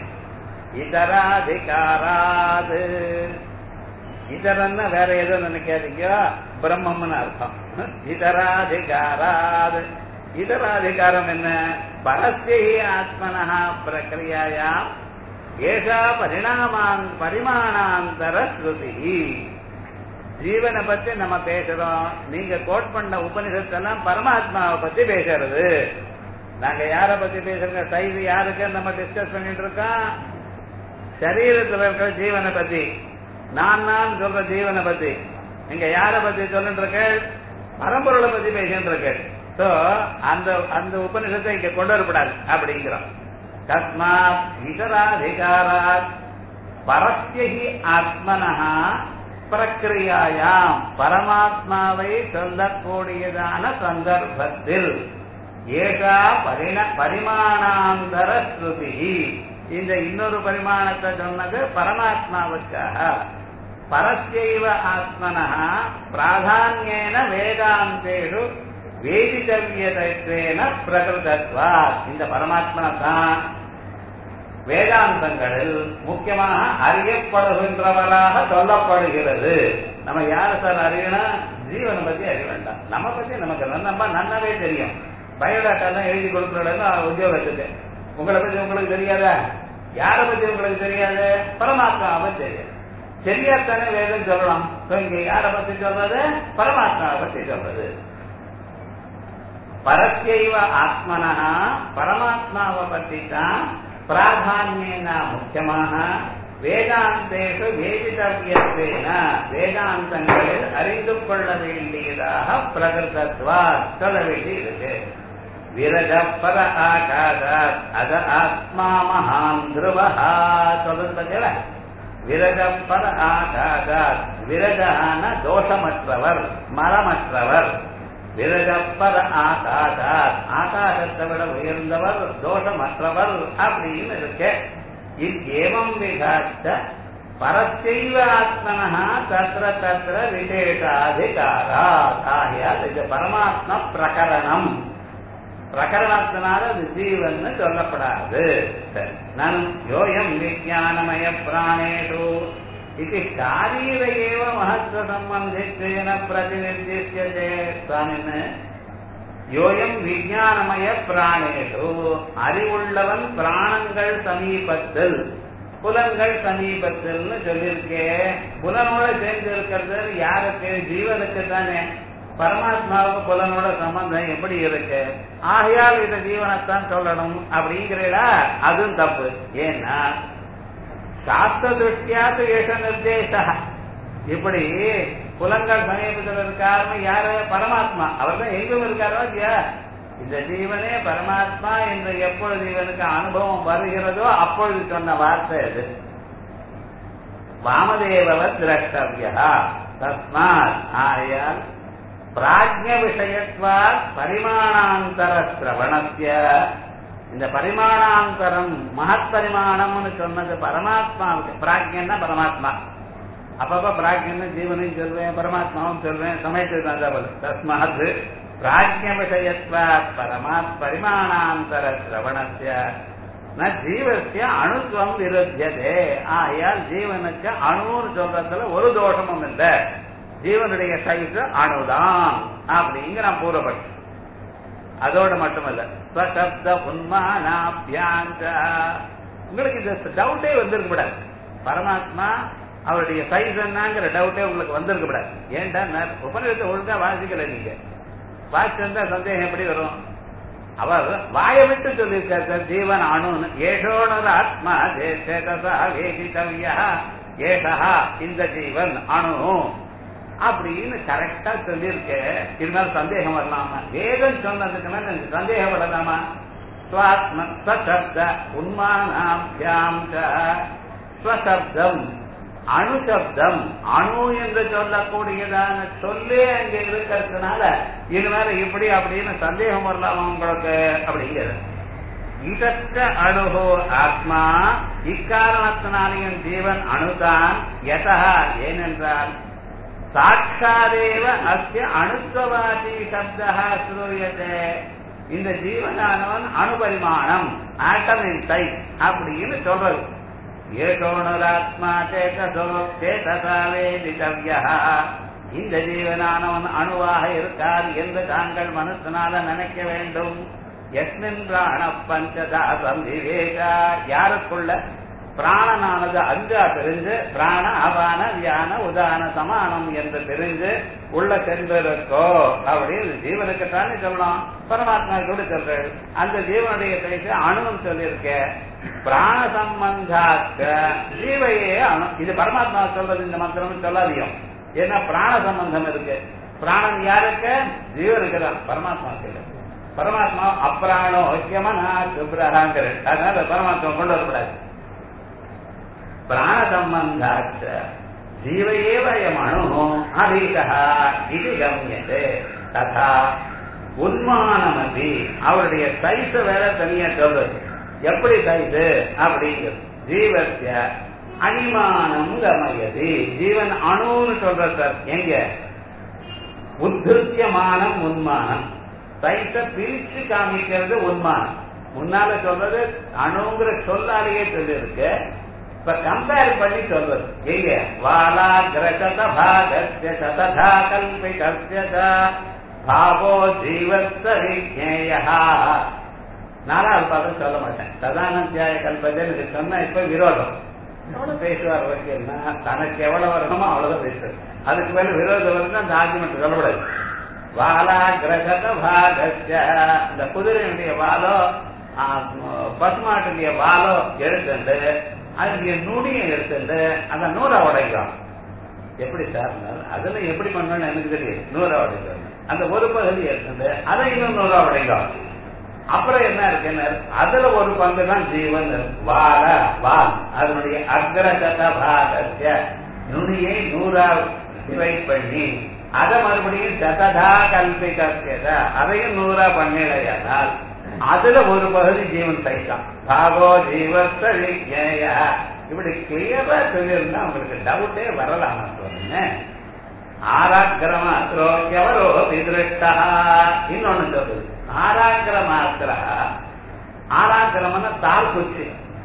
இதராதிகாராது. இதரன்னா வேற ஏதோ நினைக்காதீங்க, பிரம்மம்னு அர்த்தம். இதராதிகாராது. இதராதிகாரம் என்ன? பரஸ்யை ஆத்மனஹா பிரக்ரியாயாம் ஏஷா பரிணாமான் பரிமாணாந்தர ஸ்ருதி. ஜீவனை பத்தி நம்ம பேசுறோம், நீங்க கோட் பண்ண உபனிஷத்தெல்லாம் பரமாத்மாவை பத்தி பேசுறது. நாங்க யார பத்தி பேசுறோங்க? சைவ யாருக்கு நம்ம டிஸ்கஸ் பண்ணிட்டு இருக்கோம்? சரீரத்தில் இருக்கிற ஜீவனை பத்தி, நான் நான் சொல்ற ஜீவனை பத்தி. நீங்க யார பத்தி சொல்லிட்டு இருக்க? பரம்பொருளை பத்தி பேசிட்டு இருக்க. சோ அந்த அந்த உபனிஷத்தை இங்க கொண்டு வரப்படாது அப்படிங்கிறோம். தஸ்மாத் இதராதிகாராத் பரஸ்யஹி ஆத்மனஹா பிரக்ரியாயாம், பரமாத்மாவை சொல்லக்கூடியதான சந்தர்ப்பத்தில் ஏகா பரிண பரிமாணாந்தர ஸ்ருதி, இந்த இன்னொரு பரிமாணத்தை சொன்னது பரமாத்மாவுக்காக. பரஸ்யைவ ஆத்மனா பிராதான்யேன வேதாந்தேஷு வேதிதவ்யதத்வேன பிரகிருதத்வா. இந்த பரமாத்மா தான் வேதாந்தங்களில் முக்கியமாக அறியப்படுகின்றவராக சொல்லப்படுகிறது. நம்ம யார சார் அறியணும்? ஜீவனை பத்தி அறிய வேண்டாம். நம்ம பத்தி நமக்கு நம்ம நன்னாவே தெரியும். பயோடாட்டா தான் எழுதி கொடுக்குறோம் உத்தியோகத்துக்கு. உங்களை பத்தி உங்களுக்கு தெரியாதா? யார பத்தி உங்களுக்கு தெரியாது? பரமாத்மாவை பத்தி தெரியாது. தெரியாதானே வேதம் சொல்லலாம். இங்க யார பத்தி சொல்றது? பரமாத்மாவை பத்தி சொல்றது. பரஸ்யைவ ஆத்மனா பரமாத்மாவை பத்தி தான் பிராதான்யேன முக்கியமாக வேதாந்தேஷு வேதிதவ்யத்வேன வேதாந்தங்களில் அறிந்து கொள்ள வேண்டியதாக பிரகிருதத்வா சொல்ல வேண்டியிருக்கு. விரஜ பர ஆகாதாத் அத ஆத்மா மகான் த்ருவஹா சொல்றது பத்தியா? விரஜ பர ஆகாதாத் விரஜான தோஷமற்றவர் மரமற்றவர். விரஜப்பர ஆகாதாத் ஆகாசத்தை விட உயர்ந்தவர் தோஷமற்றவர் அப்படின்னு இருக்கு. ஏவம் விகாச்ச பரஸ்யைவ ஆத்மனா தத்ர தத்ர விசேஷாதிகாரா. ஆகையால் இது பரமாத்மா பிரகரணம். பிரகரணத்தினால அது ஜீவன் சொல்லப்படாது. சரி, நான் யோயம் விஜானமய பிராணேஷு இது சாரீர ஏவ மகத்துவ சம்பந்தித்தேன பிரதிநிர்திஷ்யதே. சுவாமின்னு யோயம் விஜானமய பிராணேஷு அறிவுள்ளவன் பிராணங்கள் சமீபத்தில் புலன்கள் சமீபத்தில் சொல்லியிருக்கே. புலனோட சேர்ந்து இருக்கிறது யாருக்கு? ஜீவனுக்கு தானே. பரமாத்மாவுக்கு புலனோட சம்பந்தம் எப்படி இருக்கு? ஆகையால் இந்த ஜீவனைத்தான் சொல்லணும் அப்படிங்கிறா. அதுவும் தப்பு. ஏன்னா சாஸ்திர திருஷ்டியாது ஏஷ நிர்தேச. இப்படி புலங்கள் சமீபத்தில் இருக்காருன்னு யாரு? பரமாத்மா. அவர் தான் எங்கும் இருக்காரோ இல்லையா? இந்த ஜீவனே பரமாத்மா என்று எப்பொழுது இவனுக்கு அனுபவம் வருகிறதோ அப்பொழுது சொன்ன வார்த்தை அது. வாமதேவ திரஷ்டவ்யா தஸ்மாத். ஆயால் பிராஜ்ஞ விஷயத்வா பரிமாணாந்தர சிரவணஸ்ய. இந்த பரிமாணாந்தரம் மகத் பரிமாணம்னு சொன்னது பரமாத்மாவுக்கு. பிராஜ்யன்னா பரமாத்மா. அப்பப்ப பிராஜ்யன்னு ஜீவனையும் சொல்வேன், பரமாத்மாவும் சொல்வேன், சமயத்துக்கு. தஸ்மாத் பிராஜ்ஞ விஷயத்வா பரமாத் பரிமாணாந்தர சிரவணஸ்ய ந ஜீவஸ்ய அணுத்வம் விருத்தியதே. ஆயால் ஜீவனுக்கு அணுன்னு சொல்றதுல ஒரு தோஷமும் இல்லை. ஜீவனுடைய சைஸ் அணுதான் அப்படிங்கிற நான் கூறப்பட்டேன். அதோட மட்டுமல்ல ஸ்வசப்த உன்மானாப்யாஞ்ச. உங்களுக்கு இந்த டவுட்டே வந்திருக்க கூடாது. பரமாத்மா அவருடைய சைஸ் என்னங்கிற டவுட்டே உங்களுக்கு வந்திருக்க கூடாது. ஏன்டா உபநிடத்தை ஒழுங்கா வாசிக்கல. நீங்க வாசிச்சிருந்தா சந்தேகம் எப்படி வரும்? அவர் வாயை விட்டு சொல்லியிருக்காரு ஜீவன் அணுன்னு. ஏஷோணர் ஆத்மா சேதசா வேதிதவ்யா ஏஷா இந்த ஜீவன் அணு அப்படின்னு கரெக்டா சொல்லியிருக்க. இருந்தாலும் சந்தேகம் வரலாமா? வேதம் சொன்னதுக்குன்னா சந்தேகம் வரலாமா? ஸ்வசப்த உன்மானாப்யாம் ஸ்வசப்தம் அணுசப்தம் அணு என்று சொல்லக்கூடியதான சொல்லே அங்க இருக்கிறதுனால இனிமேல இப்படி அப்படின்னு சந்தேகம் வரலாமா உங்களுக்கு அப்படிங்கிறது. இதற்க அணுகோ ஆத்மா. இக்காரணத்தினாலேயும் ஜீவன் அணுதான். யதா ஏனென்றால் சாட்சாதேவ அஸ்ய அணுத்வவாதி சப்தா ஸ்ரூயதே. இந்த ஜீவனானவன் அணுபரிமாணம் ஆட்டம் இன் சைஸ் அப்படின்னு சொல்றது. ஏகோணராத்மா சேதசோ சேதசா வேதிதவ்யா. இந்த ஜீவனானவன் அணுவாக இருக்கார் என்று தாங்கள் மனசினால நினைக்க வேண்டும். எஸ்மின் பிராண பஞ்சதாசம் விவேகா. யாருக்குள்ள பிராணனானது அஞ்சா தெரிஞ்சு பிராண அபான வியான உதான சமானம் என்று தெரிஞ்சு உள்ள சென்றிருக்கோ அப்படின்னு ஜீவனுக்குத்தானே சொல்லலாம். பரமாத்மா கூட சொல்றாரு. அந்த ஜீவனுடைய பேச அணுன்னு சொல்லியிருக்க. பிராண சம்பந்தாக்க ஜீவையே அணு. இது பரமாத்மா சொல்றது இந்த மந்திரம் சொல்லாதியும். ஏன்னா பிராண சம்பந்தம் இருக்கு. பிராணன் யாருக்கு? ஜீவனுக்கு தான். பரமாத்மா சொல்ல. பரமாத்மா அப்ராணோ ஹியமனா சுப்ரஹாங்கிற. அதனால பரமாத்மா கொண்டு வரக்கூடாது. பிராண சம்பந்தாச்ச ஜீவயேவயம் அணு அதீதா இது கம்யதே. ததா உன்மானமதி அவருடைய சைஸ வேற தனியா சொல்றது. எப்படி தைது அப்படிங்கிறது. ஜீவத்திய அணிமானம் கமயதி. ஜீவன் அணுன்னு சொல்ற சார் எங்க உத்திருத்தியமானம் உன்மானம். சைத்த பிரிச்சு காமிக்கிறது உன்மானம். முன்னால சொல்றது அணுங்கிற சொல்லாலேயே சொல்லி இருக்கு. இப்ப கம்பேர் பண்ணி சொல்றது எங்க வாலா கிரகத பாகஸ்ய சததா கல்பிதஸ்ய பாவோ ஜீவஸ்த விஜ்ஞேயஹ. நாலாவது பாதம் சொல்ல மாட்டேன். சதானத்தியாய கல்பதேன்னு சொன்னா இப்ப விரோதம். எவ்வளவு பேசுவார் வரைக்கும் தனக்கு எவ்வளவு வரணுமோ அவ்வளவுதான் பேசுவார். அதுக்கு மேல விரோதம் வந்து அந்த ஆர்குமெண்ட் சொல்லக்கூடாது. வாலா கிரகத பாகஸ்ய, இந்த குதிரையுடைய வாலோ பசுமாட்டுடைய வாலோ எடுத்துட்டு அதுடைய நுடியை எடுத்துட்டு அந்த நூறை உடைக்கிறோம். எப்படி சார் அதுல எப்படி பண்ணணும்னு எனக்கு தெரியும். நூறை உடைக்கிறோம். அந்த ஒரு பகுதி எடுத்துட்டு அதை இன்னும் நூறா உடைக்கிறோம். அப்புறம் என்ன இருக்குன்னு அதுல ஒரு பங்கு தான் ஜீவன். வால வால் அதனுடைய அக்ரகத பாகஸ்ய நுனியை நூறா டிவைட் பண்ணி அதை மறுபடியும் சததா கல்பிதஸ்ய அதையும் நூறா பண்ணிடையானால் அதுல ஒரு பகுதி ஜீவன் சைத்தான். பாகோ ஜீவஸ்த விஜ்ஞேய. இப்படி கிளியரா சொல்லியிருந்தா உங்களுக்கு டவுட்டே வரலாமா சொல்லுங்க. ஆராக்கிர மாத்திரோக்கியவரோ விதிருஷ்டா. இன்னொன்னு சொல்லுது ஆராக்கிர மாத்திர. ஆராக்கிரமன தால் குச்சி.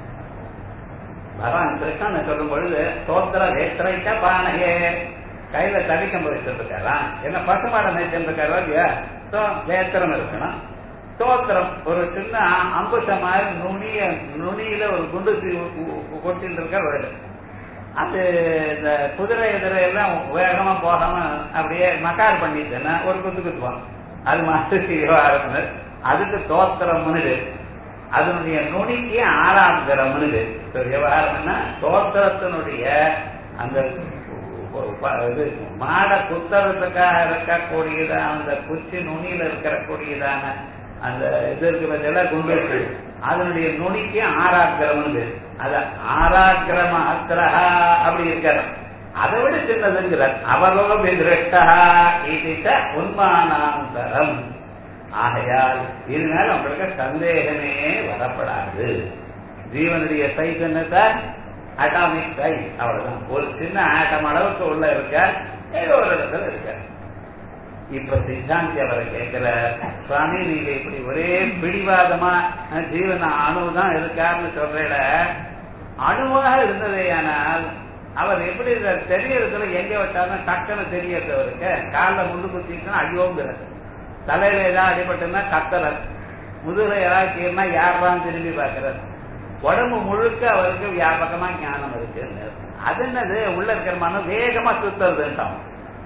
பகவான் கிருஷ்ணன் சொல்லும் பொழுது சோத்திர வேத்திரைக்க பானையே கையில தவிக்கம் வச்சுட்டு இருக்காரா. என்ன பசுமாட மேய்ச்சிட்டு இருக்காரோ இல்லையா. வேத்திரம் இருக்கணும். ஸ்தோத்திரம் ஒரு சின்ன அம்புஷமாக நுனிய நுனியில ஒரு குண்டு கொட்டில் இருக்க. அது இந்த குதிரை எதிர எல்லாம் வேகமா போகாம அப்படியே மக்கார் பண்ணிட்டேன்னா ஒரு குத்து குத்துவான். அது மாதிரி விவகாரம். அதுக்கு தோத்திரம் முனிது. அதனுடைய நுனிக்கு ஆறாங்கிற முனிது விவகாரம்னா தோத்திரத்தினுடைய அந்த மாட குத்தறதுக்காக இருக்கக்கூடியதான அந்த குச்சி நுனியில இருக்கக்கூடியதான அந்த இது இருக்கிற குண்டு அதனுடைய நுனிக்கு ஆறாக்கிரமம். அது ஆறாக்கிரம அத்திரஹா அப்படி இருக்காரு. அதை விட சின்னதுங்கிறார். அவரோட விதிருஷ்டா இதிட்ட உன்மானாந்தரம். ஆகையால் இதனால உங்களுக்கு சந்தேகமே வரப்படாது. ஜீவனுடைய சைஸ் என்ன சார்? Atomic size. அவ்வளவுதான். ஒரு சின்ன ஆட்டம் அளவுக்கு உள்ள இருக்க ஏதோ ஒரு இடத்துல இருக்க. இப்ப சித்தாந்தி அவரை கேட்கிற சுவாமி நீங்க இப்படி ஒரே பிடிவாதமா ஜீவன அணுதான் இருக்காருன்னு சொல்ற அணுவாக இருந்ததேயானால் அவர் எப்படி தெரியறதுல எங்க விட்டாலும் டக்குன்னு தெரியறது. அவருக்கு காலில் முள்ளு குத்திச்சுன்னா ஐயோங்கிறது. தலையில ஏதாவது அடிபட்டுன்னா கத்தலர். முதுகுல ஏதாவது கீழ்னா யாரெல்லாம் திரும்பி பார்க்கிறார். உடம்பு முழுக்க அவருக்கு வியாபகமா ஞானம் இருக்கு. அது என்னது உள்ள இருக்கிற மனம் வேகமா சுத்துறதுன்ட்டான்.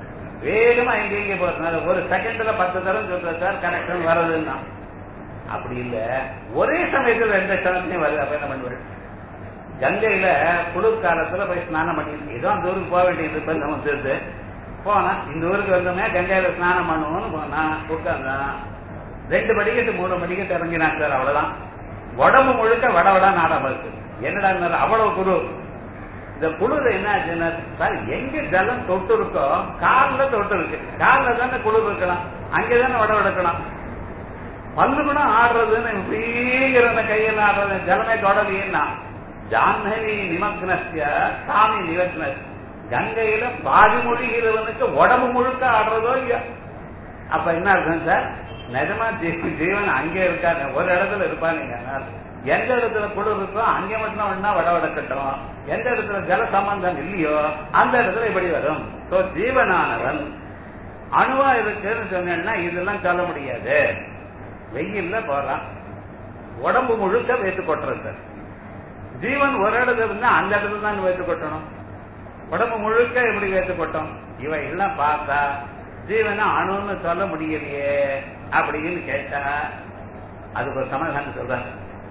வேகமா எங்க எங்க போறது. ஒரு செகண்ட்ல பத்து தரம் சொல்ற சார் கனெக்ஷன் வர்றதுன்னா அப்படி இல்ல. ஒரே சமயத்துல ரெண்டு ஸ்தலத்திலையும் வருது. அப்ப என்ன பண்ணுவாரு? கங்கையில குளிர் காலத்துல போய் ஸ்நானம் பண்ணி ஏதோ அந்த ஊருக்கு போக வேண்டியது வந்துருது. போனா இந்த ஊருக்கு வந்தோம்னா கங்கையில ஸ்நானம் பண்ணுவோம்னு போனா உட்கார்ந்தான். ரெண்டு படிக்கட்டு மூணு படிக்கட்டு இறங்கினாங்க சார். அவ்வளவுதான். உடம்பு முழுக்க வடவடா நாடாம இருக்கு. என்னடா அவ்வளவு குரு. இந்த குளிர் என்ன ஆச்சுன்னா சார் எங்க ஜலம் தொட்டு இருக்கோ கால்ல தொட்டு இருக்கு. கால்ல தானே குளிர் இருக்கலாம். அங்கேதானே வட எடுக்கலாம். பல்லு கூட ஆடுறதுன்னு இப்படிங்கிற கையில் ஆடுறது ஜலமே தொடலையேன்னா ஜாஹ்னவி நிமக்னஸ்ய சாமி நிவக்னஸ். கங்கையில பாதி மொழிகிறவனுக்கு உடம்பு முழுக்க ஆடுறதோ இல்லையா. அப்ப என்ன அர்த்தம் சார்? நிஜமா ஜீவன் அங்கே இருக்காங்க. ஒரு இடத்துல இருப்பானுங்க. எந்த இடத்துல குளிர் இருக்கோ அங்கே மட்டும் ஒன்னா வட வடக்கட்டும். எந்த இடத்துல ஜல சம்பந்தம் இல்லையோ அந்த இடத்துல இப்படி வரும். ஜீவனானவன் அணுவா இருக்குன்னு சொன்னா இதெல்லாம் சொல்ல முடியாது. வெயில்ல போறான். உடம்பு முழுக்க வைத்து கொட்டுறது சார். ஜீவன் ஒரு இடத்துல இருந்தா அந்த இடத்துல தான் வைத்து கொட்டணும். உடம்பு முழுக்க எப்படி வைத்து கொட்டும்? இவை எல்லாம் பார்த்தா ஜீவனை அணுன்னு சொல்ல முடியலையே அப்படின்னு கேட்டா அதுக்கு ஒரு சமாதானம் சொல்றாங்க.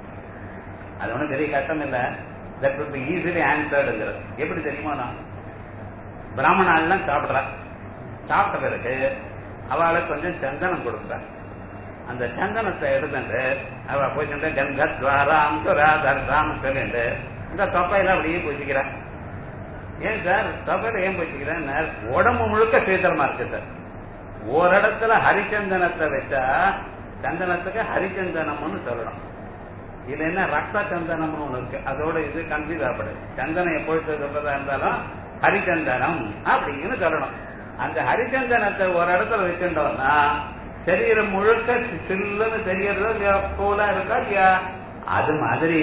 அது ஒன்றும் பெரிய கஷ்டம் இல்லை. தட் வில் பி ஈஸிலி ஆன்சர்டுங்கிறது. எப்படி தெரியுமா? நான் பிராமணாலாம் சாப்பிட்றா. சாப்பிட்ட பிறகு அவளுக்கு கொஞ்சம் சந்தனம் கொடுக்குறா. அந்த சந்தனத்தை எடுத்துட்டு அவ போய் சொல்ற கந்தத்வாராம் சுராதர்ராம் சொல்லிட்டு இந்த தொப்பையில அப்படியே பூச்சிக்கிறான். ஏன் சார் தொப்பையில ஏன் பூச்சிக்கிறேன்? உடம்பு முழுக்க சீத்தலமா இருக்கு சார். ஒரு இடத்துல ஹரிச்சந்தனத்தை வச்சா சந்தனத்துக்கு ஹரிச்சந்தனம்னு சொல்லணும். இது என்ன ரத்த சந்தனம்னு ஒண்ணு இருக்கு, அதோட இது கன்ஃபியூஸ் ஆகப்படுது. சந்தனம் எப்பொழுது சொல்றதா இருந்தாலும் ஹரிச்சந்தனம் அப்படின்னு சொல்லணும். அந்த ஹரிச்சந்தனத்தை ஒரு இடத்துல வச்சுட்டோம்னா சரீரம் முழுக்க சில்லுன்னு தெரியறதோ போல இருக்கா இல்லையா? அது மாதிரி.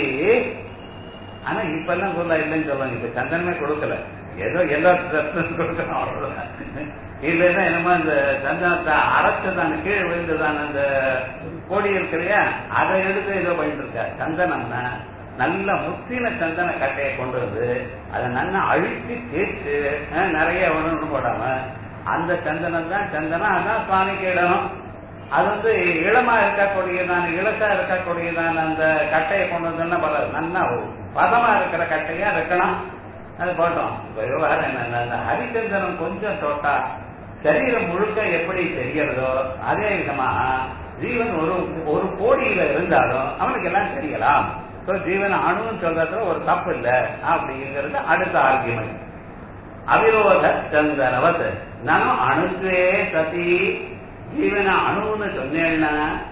ஆனா இப்ப எல்லாம் சொல்ல இல்லைன்னு சொல்லுவாங்க, இப்ப சந்தனமே கொடுக்கல, ஏதோ எல்லா கொடுக்கணும் அவ்வளவுதான். இல்லைன்னா என்னமோ இந்த சந்தனத்தை அரைச்சதான கீழே விழுந்ததான அந்த கோடி இருக்கு இல்லையா, அதை எடுத்து ஏதோ பண்ணிட்டு இருக்க. சந்தனம்னா நல்ல முத்தின சந்தன கட்டையை கொண்டு வந்து அதை நல்லா அழுத்தி தேய்ச்சு நிறைய ஒண்ணு போடாம அந்த சந்தனம் தான் சந்தனம். அதான் சுவாமிக்கு இடணும். அது வந்து இளமா இருக்கக்கூடியதான இலசா இருக்கக்கூடியதான அந்த கட்டையை கொண்டு வந்தோம்னா பரவாயில்ல, நல்லா பதமா இருக்கிற கட்டையா இருக்கணும். அது போட்டோம். இப்ப விவகாரம் என்ன, அந்த ஹரிச்சந்தனம் கொஞ்சம் தொட்டா சரீரம் முழுக்க எப்படி தெரியறதோ அதே விதமா ஜீவன் ஒரு ஒரு கோடியில இருந்தாலும் அவனுக்கு எல்லாம் தெரியலாம். ஜீவன் அணுன்னு சொல்றதுல ஒரு தப்பு இல்லை அப்படிங்கிறது அடுத்த ஆர்கியுமெண்ட். அவிரோத சந்தனவத் நானும் அணுவே சதி ஜீவன அணுன்னு சொன்னேன்னா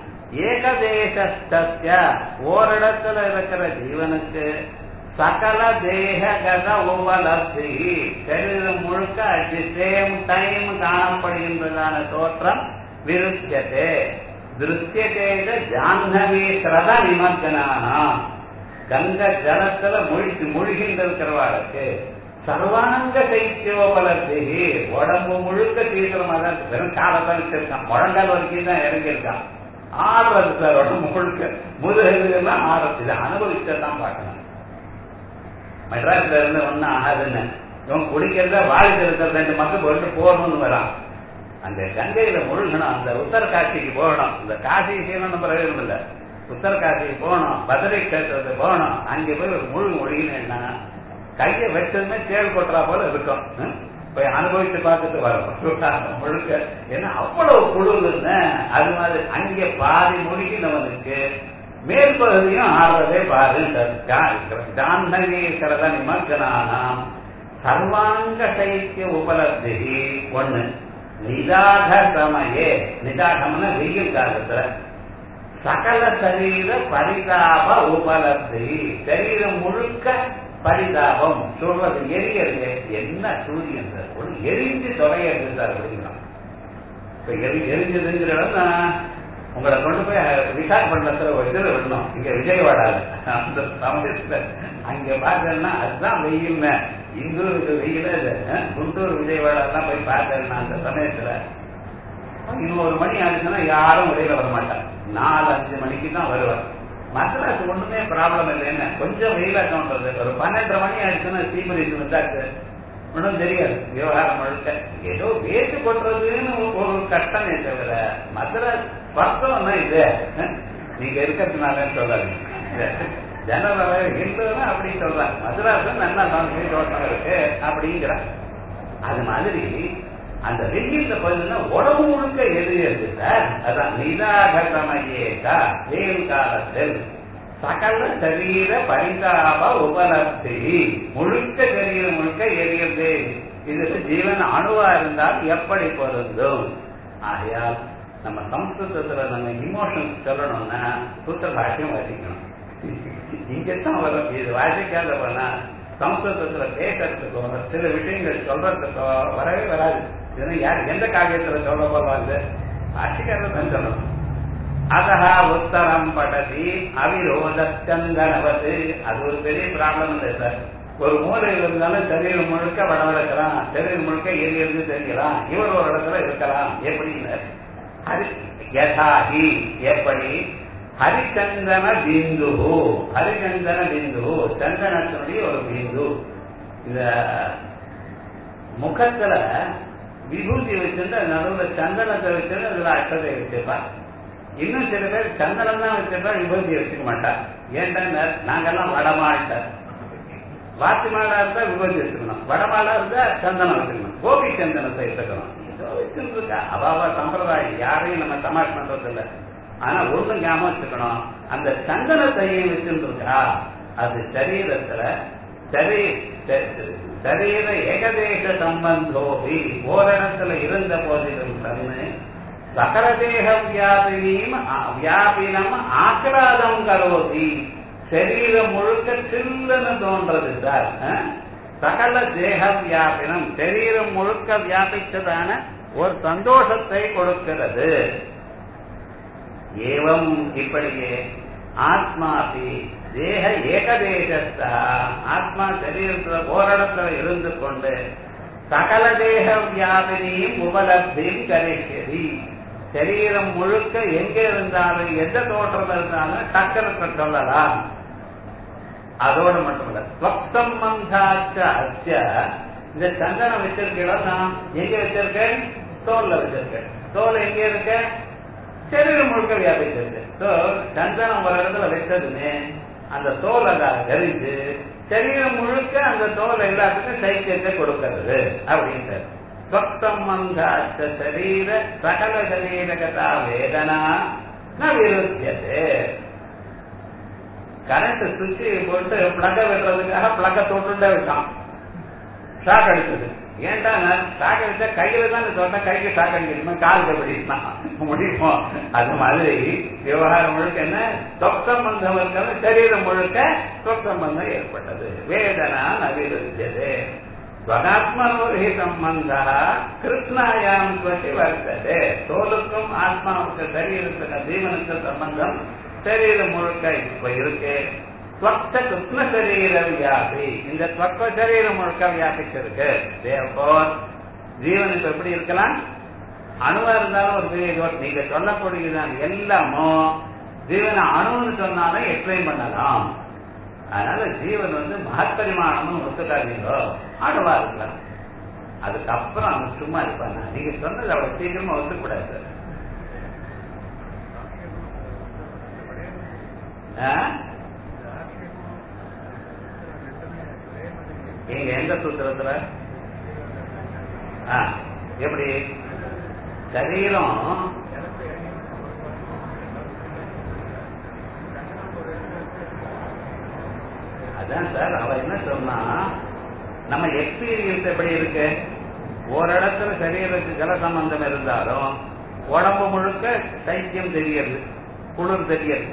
ஏகதேசஸ்ய ஓரிடத்துல இருக்கிற ஜீவனுக்கு சகல தேககத உபலப்தி சரீரம் முழுக்க அட் தி சேம் டைம் காணப்படுகின்றதான தோற்றம் விருத்தியதே. திருஷ்யதேக ஜாஹ்னவி ஸ்ரத நிமக்னான கங்க ஜலத்துல மூழ்கி மூழ்கின்ற இருக்கிறவாளுக்கு சர்வாங்க சைத்தியோபலப்தி உடம்பு முழுக்க தீவிரமாக தான் இருக்கு. வெறும் காலத்தான் வச்சிருக்கான், முழங்கால் வரைக்கும் தான் இறங்கியிருக்கான். ஆறுறது சார் உடம்பு முழுக்க முதுகெல்லாம் ஆறுறது. இதை அனுபவிச்சதான் பார்க்கணும். மெட்ராஸ்ல இருந்து ஒன்னும் ஆகாதுன்னு இவன் குடிக்கிறத வாழ்க்கை இருக்கிற ரெண்டு மக்கள் போயிட்டு போகணும்னு வரான். அந்த கங்கையில முழுகணும், அந்த உத்தரகாசிக்கு போகணும். இந்த காசி செய்யணும்னு பிரயோஜனம் இல்லை. உத்தரகாசிக்கு போகணும், பத்ரி கஷேத்திரத்துக்கு போகணும். அங்கே போய் ஒரு முழு மொழின்னு கையை வச்சதுமே தேள் கொட்டுறா போல இருக்கும். போய் அனுபவித்து பார்த்துட்டு வரும் முழுக்க. ஏன்னா அவ்வளவு குழுன்னு அது மாதிரி அங்கே பாதி முடிக்கிறவனுக்கு மேல் பகுதியும் ஆறுவதே பாரு. ஜாஹ்னவீஸ்வரத நிமக்னானாம் சர்வாங்க சைத்திய உபலப்தி ஒண்ணு. நிதாக சமயே, நிதாகம்னா வெயில் காலத்துல சகல சரீர பரிதாப உபலப்தி சரீரம் முழுக்க பரிதாபம் சொல்றது எரியது. என்ன சூரியன் சார் ஒரு எரிஞ்சு தொலைகிறது சார் அப்படிங்கிறான். இப்ப எரி எரிஞ்சதுங்கிற உங்களை கொண்டு போய் விசாகப்பட்டினத்துல ஒரு இதில் விடணும். இங்க விஜயவாடால அந்த சமயத்துல அங்க பார்த்தேன்னா அதுதான் வெயில். இந்தூர் இது வெயில குண்டூர் விஜயவாடெல்லாம் போய் பார்த்தேன்னா அந்த சமயத்துல இன்னொரு மணி ஆச்சுன்னா யாரும் வெளியில வர மாட்டாங்க. நாலு அஞ்சு மணிக்கு தான் வருவார். மദ്രാസ് ஒண்ணுமே ப்ராப்ளம் இல்லை. என்ன கொஞ்சம் வெயிலாட்டம் பண்றது. ஒரு பன்னெண்டரை மணி ஆயிடுச்சுன்னா சீபரிச்சு வந்தாச்சு ஒன்றும் தெரியாது. விவகாரம் முழுக்க ஏதோ வேட்டு கொட்டுறதுன்னு ஒரு கஷ்டமே தவிர மദ്രാஸ் பக்கம்னா இது நீங்க இருக்கிறதுனாலன்னு சொல்லாதீங்க. ஜனவரி இல்லைன்னா அப்படின்னு சொல்றாங்க. மദ്രാஸ் நல்லா சாமி தோட்டம் இருக்கு அப்படிங்கிற அது மாதிரி அந்த வெயில பார்த்தீங்கன்னா உடம்பு முழுக்க எதிரியாது சார். அதான் நிதாகமயேகா வெயில் காலத்தில் சகல சரீர பரிதாப உபலப்தி முழுக்க சரீரம் முழுக்க எரியுது. இதுக்கு ஜீவன் அணுவா இருந்தால் எப்படி பொருந்தும்? ஆகையால் நம்ம சம்ஸ்கிருதத்துல நம்ம இமோஷன்ஸ் சொல்லணும்னா சுத்த பாஷ்யம் வாசிக்கணும். இங்கத்தான் வரும். இது வாசிக்காத போனா சம்ஸ்கிருதத்துல பேசுறதுக்கோ சில விஷயங்கள் சொல்றதுக்கோ வரவே வராது. யார் எந்த காவியத்துல சொல்ல போவாங்க? பாஷிக்காரர் தான் சொல்லணும். அதா உத்தரம் படதி அவிரோதந்தனவது. அது ஒரு பெரிய ப்ராப்ளம் இல்லை சார். ஒரு மூலையில் இருந்தாலும் சரீரம் முழுக்க வடவழக்கலாம், சரீரம் முழுக்க எரியிருந்து தெரியலாம். இவர் ஒரு இடத்துல இருக்கலாம். எப்படின்னு யதாஹி எப்படி ஹரிச்சந்தன பிந்து ஹரிச்சந்தன பிந்து சந்தனத்தினுடைய ஒரு பிந்து. இந்த முகத்துல விபூதி வச்சிருந்து நடுவில் சந்தனத்தை வச்சிருந்து அதுல அட்டதை வச்சிருப்பா. இன்னும் சில பேர் சந்தனம் தான் வச்சிருப்பா, விபூதி வச்சுக்க மாட்டா. ஏன்டா நாங்கெல்லாம் வடமாட்ட வாத்தி மாடா இருந்தா விபூதி வச்சுக்கணும், வடமாடா இருந்தா சந்தனம் வச்சுக்கணும், கோபி சந்தனத்தை எடுத்துக்கணும். ஏதோ வச்சிருக்கா அவாவா சம்பிரதாயம். யாரையும் நம்ம சமாஷ் பண்றது இல்லை. ஆனா ஒண்ணு ஞாபகம் வச்சுக்கணும், அந்த சந்தனத்தையும் வச்சிருக்கா அது சரீரத்துல சரி சரீர ஏகதேச சம்பந்தோபி ஓரிடத்துல இருந்த போதிலும் தன்னு சகல தேக வியாபினம் வியாபினம் ஆக்கிராதம் கரோதி சரீரம் முழுக்க சில்லுன்னு தோன்றது சார். சகல தேக வியாபினம், சரீரம் முழுக்க வியாபித்ததான ஒரு சந்தோஷத்தை கொடுக்கிறது. ஏவம் இப்படியே ஆத்மாபி தேக ஏகதேசத்தா, ஆத்மா சரீரத்துல ஓரிடத்துல இருந்து கொண்டு சகல தேக வியாபினியும் உபலப்தியும் கரிஷ்யதி, சரீரம் முழுக்க எங்க இருந்தாலும் எந்த தோற்றம் இருந்தாலும் டக்கருக்கு சொல்லலாம். அதோடு மட்டுமல்ல, ஸ்வக்சம்பந்தாச்ச அச்ச, இந்த சந்தனம் வச்சிருக்கேன் நான் எங்க வச்சிருக்கேன்? தோல்ல வச்சிருக்கேன். தோல் எங்க இருக்க? சரீரம் முழுக்க வியாபிச்சிருக்கு. சந்தனம் ஒரு இடத்துல வச்சதுமே அந்த தோல் அதை கரிஞ்சு சரீரம் முழுக்க அந்த தோல் எல்லாத்துக்கும் சைக்கியத்தை கொடுக்கிறது அப்படின்னு. ஸ்வக்சம்பந்தாச்ச சரீர சகல சரீரகதா வேதனா ந விருத்தியதே. கரண்ட் சுவிட்ச் போட்டு பிளக்க வெட்டுறதுக்காக பிளக்க தொட்டுட்டே விட்டான், ஷாக் அடிச்சது. ஏன்டா ஷாக் அடிச்சா கையில தான் தொட்டா கைக்கு ஷாக் அடிக்கணுமா, காலுக்கு படிச்சுனா முடியுமோ? அது மாதிரி விவகாரம் முழுக்க என்ன சொற்சம்பந்தம் இருக்கிறது, சரீரம் முழுக்க சொற்சம்பந்தம் ஏற்பட்டது. வேதனா நவிருத்தியது. ஸ்வகாத்மனோஹி சம்பந்தா கிருஷ்ணாயாம் ஸ்வசி வர்த்ததே. தோலுக்கும் ஆத்மாவுக்கு சரீரத்துக்கு ஜீவனுக்கு சம்பந்தம் சரீரம் முழுக்க இப்ப இருக்கு. ஸ்வக்த கிருஷ்ண சரீர வியாபி, இந்த ஸ்வக்த சரீரம் முழுக்க வியாபிச்சிருக்கு. ஜீவன் இப்ப எப்படி இருக்கலாம்? அணுவா இருந்தாலும் ஒரு பெரிய, நீங்க சொல்லக்கூடியதான் எல்லாமோ ஜீவனை அணுன்னு சொன்னாலும் எக்ஸ்பிளைன் பண்ணலாம். அதனால ஜீவன் வந்து மகப்பரிமாணம்னு ஒத்துக்காதீங்களோ, அணுவா இருக்கலாம். அதுக்கப்புறம் அவங்க சும்மா இருப்பாங்க. நீங்க சொன்னது அவ்வளவு சீக்கிரமா ஒத்துக்கூடாது. நீங்க எந்த சூத்திரத்துல எப்படி சரீரம் அதான் சார் அவ என்ன சொன்னா, நம்ம எக்ஸ்பீரியன்ஸ் எப்படி இருக்கு? ஓரிடத்துல சரீரத்துக்கு ஜல சம்பந்தம் இருந்தாலும் உடம்பு முழுக்க சைத்தியம் தெரியுது, குளிர் தெரியுது.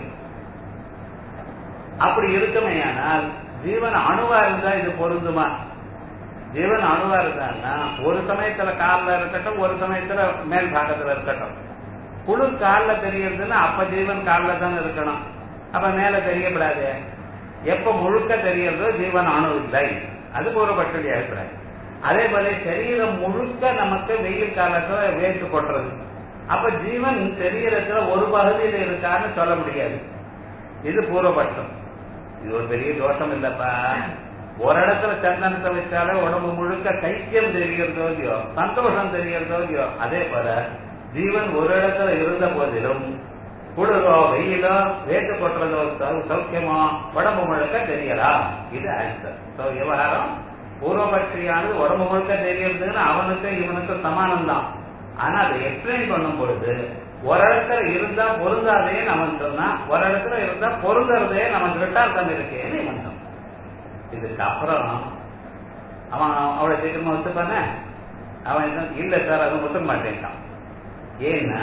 அப்படி இருக்குமே. ஆனால் ஜீவன் அணுவா இருந்தா இது பொருந்துமா? ஜீவன் அணுவா இருந்தான்னா ஒரு சமயத்துல காலில் இருக்கட்டும், ஒரு சமயத்துல மேல் பாகத்துல இருக்கட்டும். குளிர் காலில் தெரியறதுன்னா அப்ப ஜீவன் காலில் தான் இருக்கணும், அப்ப மேல தெரியப்படாது. எப்ப முழுக்க தெரியறதோ ஜீவன் அணு இல்லை, அது பூர்வபட்ச அபிப்பிராயம். அதே போல சரீரம் முழுக்க நமக்கு வெயில் காலத்துல வேர்த்து கொட்டுறது, அப்ப ஜீவன் சரீரத்துல ஒரு பகுதியில் இருக்கான்னு சொல்ல முடியாது. இது பூர்வபட்சம். இது ஒரு பெரிய தோஷம் இல்லப்பா. ஒரு இடத்துல சந்தனத்தை வச்சாலே உடம்பு முழுக்க கைத்தியம் தெரிகிறதோ இல்லையோ, சந்தோஷம் தெரிகிறதோ இல்லையோ, அதே போல ஜீவன் ஒரு இடத்துல இருந்த போதிலும் குளிரோ வெயிலோ வேட்டு கொட்டுறதோ சௌக்கியமோ உடம்பு முழுக்க தெரியலாம். இது ஆன்சர். விவகாரம் பூர்வபட்சியானது உடம்பு முழுக்க தெரியறதுன்னு அவனுக்கும் இவனுக்கும் சமானம் தான். ஆனா அதை எக்ஸ்பிளைன் பண்ணும் பொழுது ஒரு இடத்துல இருந்தா பொருந்தாதேன்னு அவன் சொன்னா, ஒரு இடத்துல இருந்தா பொருந்தறதே நமக்கு விட்டார்த்தம் இருக்கேன்னு இவன் சொன்னான். இதுக்கு அப்புறம் அவன் அவளை சீக்கிரமா ஒத்துப்பான. அவன் இல்ல சார் அது ஒத்துக்க மாட்டேன்ட்டான். ஏன்னா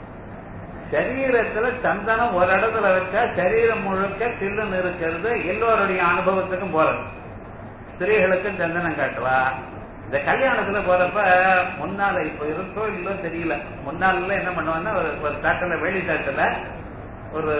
சரீரத்துல சந்தனம் ஒரு இடத்துல வச்சா சரீரம் முழுக்க சில்லுன்னு இருக்கிறது எல்லோருடைய அனுபவத்துக்கும் போறது. ஸ்திரீகளுக்கும் சந்தனம் காட்டுவா. இந்த கல்யாணத்துல போறப்ப முன்னால இப்ப இருக்கோ இல்லோ தெரியல, முன்னால என்ன பண்ணுவான்னா ஒரு தட்டுல வெளி தட்டுல ஒரு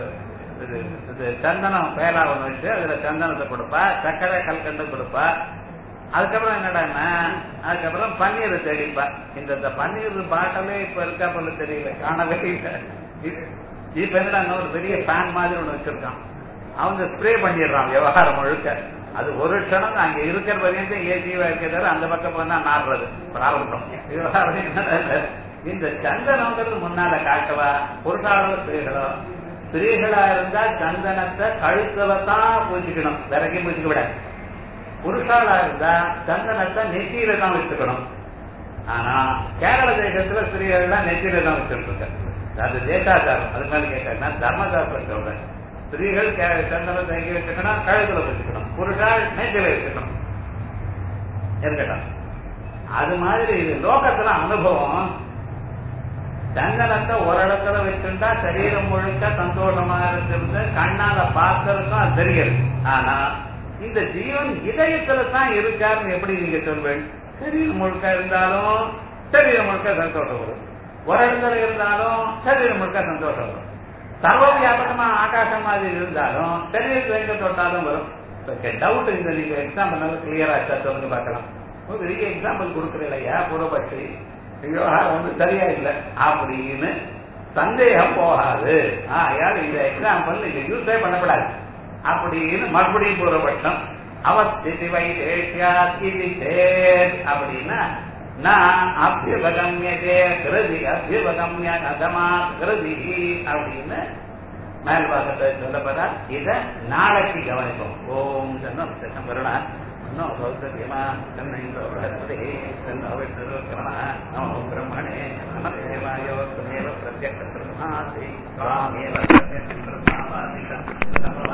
சந்தனம் பேலா ஒண்ணு வச்சு அதுல சந்தனத்தை கொடுப்பா, சக்கரை கல்கண்டு கொடுப்பா. அதுக்கப்புறம் என்னடான்னா அதுக்கப்புறம் பன்னீர் தெளிப்பா. இந்த பன்னீர் பாட்டலே இப்ப இருக்கா போல தெரியல, காணவே இல்லை. இப்ப என்னடா ஒரு பெரிய ஃபேன் மாதிரி ஒண்ணு வச்சிருக்கான், அவங்க ஸ்ப்ரே பண்ணிடுறான் விவகாரம் முழுக்க. அது ஒரு க்ஷணம் அங்க இருக்கிற வரையும் ஏசிவா இருக்கிறதால அந்த பக்கம் போனா நாடுறது பிராரம்பம். விவகாரம் என்ன, இந்த சந்தனங்கிறது முன்னால காட்டவா புருஷாளோ ஸ்திரீகளோ? ஸ்திரீகளா இருந்தா சந்தனத்தை கழுத்துல தான் பூச்சிக்கணும், விறகி பூச்சிக்க விட. புருஷாளா இருந்தா சந்தனத்தை நெத்தியில தான் வச்சுக்கணும். ஆனா கேரள தேசத்துல ஸ்திரீகள் நெத்தியில தான் வச்சுட்டு இருக்க. அது தேசாச்சாரம். அது மாதிரி கேட்டா தர்மசாஸ்திரம் சொல்றேன். ஸ்திரீகள் சந்தனத்தை எங்க வச்சுக்கணும்? கழுத்துல வச்சுக்கணும். புருஷால் நெத்தியில வச்சுக்கணும் இருக்கட்டும். அது மாதிரி இது லோகத்துல அனுபவம். சங்கடத்தை ஒரு இடத்துல வச்சுட்டா சரீரம் முழுக்க சந்தோஷமா இருக்கிறது, கண்ணால பார்க்கறதுக்கும் அது தெரியுது. ஆனா இந்த ஜீவன் இதயத்துல தான் இருக்காருன்னு எப்படி நீங்க சொல்வேன்? சரீரம் முழுக்க இருந்தாலும் சரீரம் முழுக்க சந்தோஷம் வரும், ஒரு இடத்துல இருந்தாலும் சரீரம் முழுக்க சந்தோஷம் வரும். சர்வ வியாபகமா ஆகாசம் மாதிரி இருந்தாலும் சரீரத்துல எங்க தொட்டாலும் வரும். டவுட் இந்த நீங்க எக்ஸாம்பிள் நல்லா கிளியரா சொல்லுங்க பார்க்கலாம். ஒரு பெரிய எக்ஸாம்பிள் கொடுக்குறீங்களா பூர்வபட்சி விவகாரம் வந்து சரியா இல்லை அப்படின்னு சந்தேகம் போகாது. ஆயால் இந்த எக்ஸாம்பிள் நீங்க யூஸே பண்ணப்படாது அப்படின்னு மறுபடியும் பூர்வபட்சம் அவஸ்திதி வைதேஷ்யா அப்படின்னா நான் அபியபகமியதே கிருதி அபியபகமிய கதமா கிருதி அப்படின்னு மேல்பாகத்தை சொல்லப்பதா. இத நாளைக்கு கவனிப்போம். ஓம் சன்னம் வருணா नमो सौकर्यमा तन्नैन्द्रो बृहस्पतिः तन्नो विष्णुरुक्रमः नमो ब्रह्मणे नमः देवाय त्वमेव प्रत्यक्षं ब्रह्मासि त्वामेव प्रत्यक्षं ब्रह्मावादितं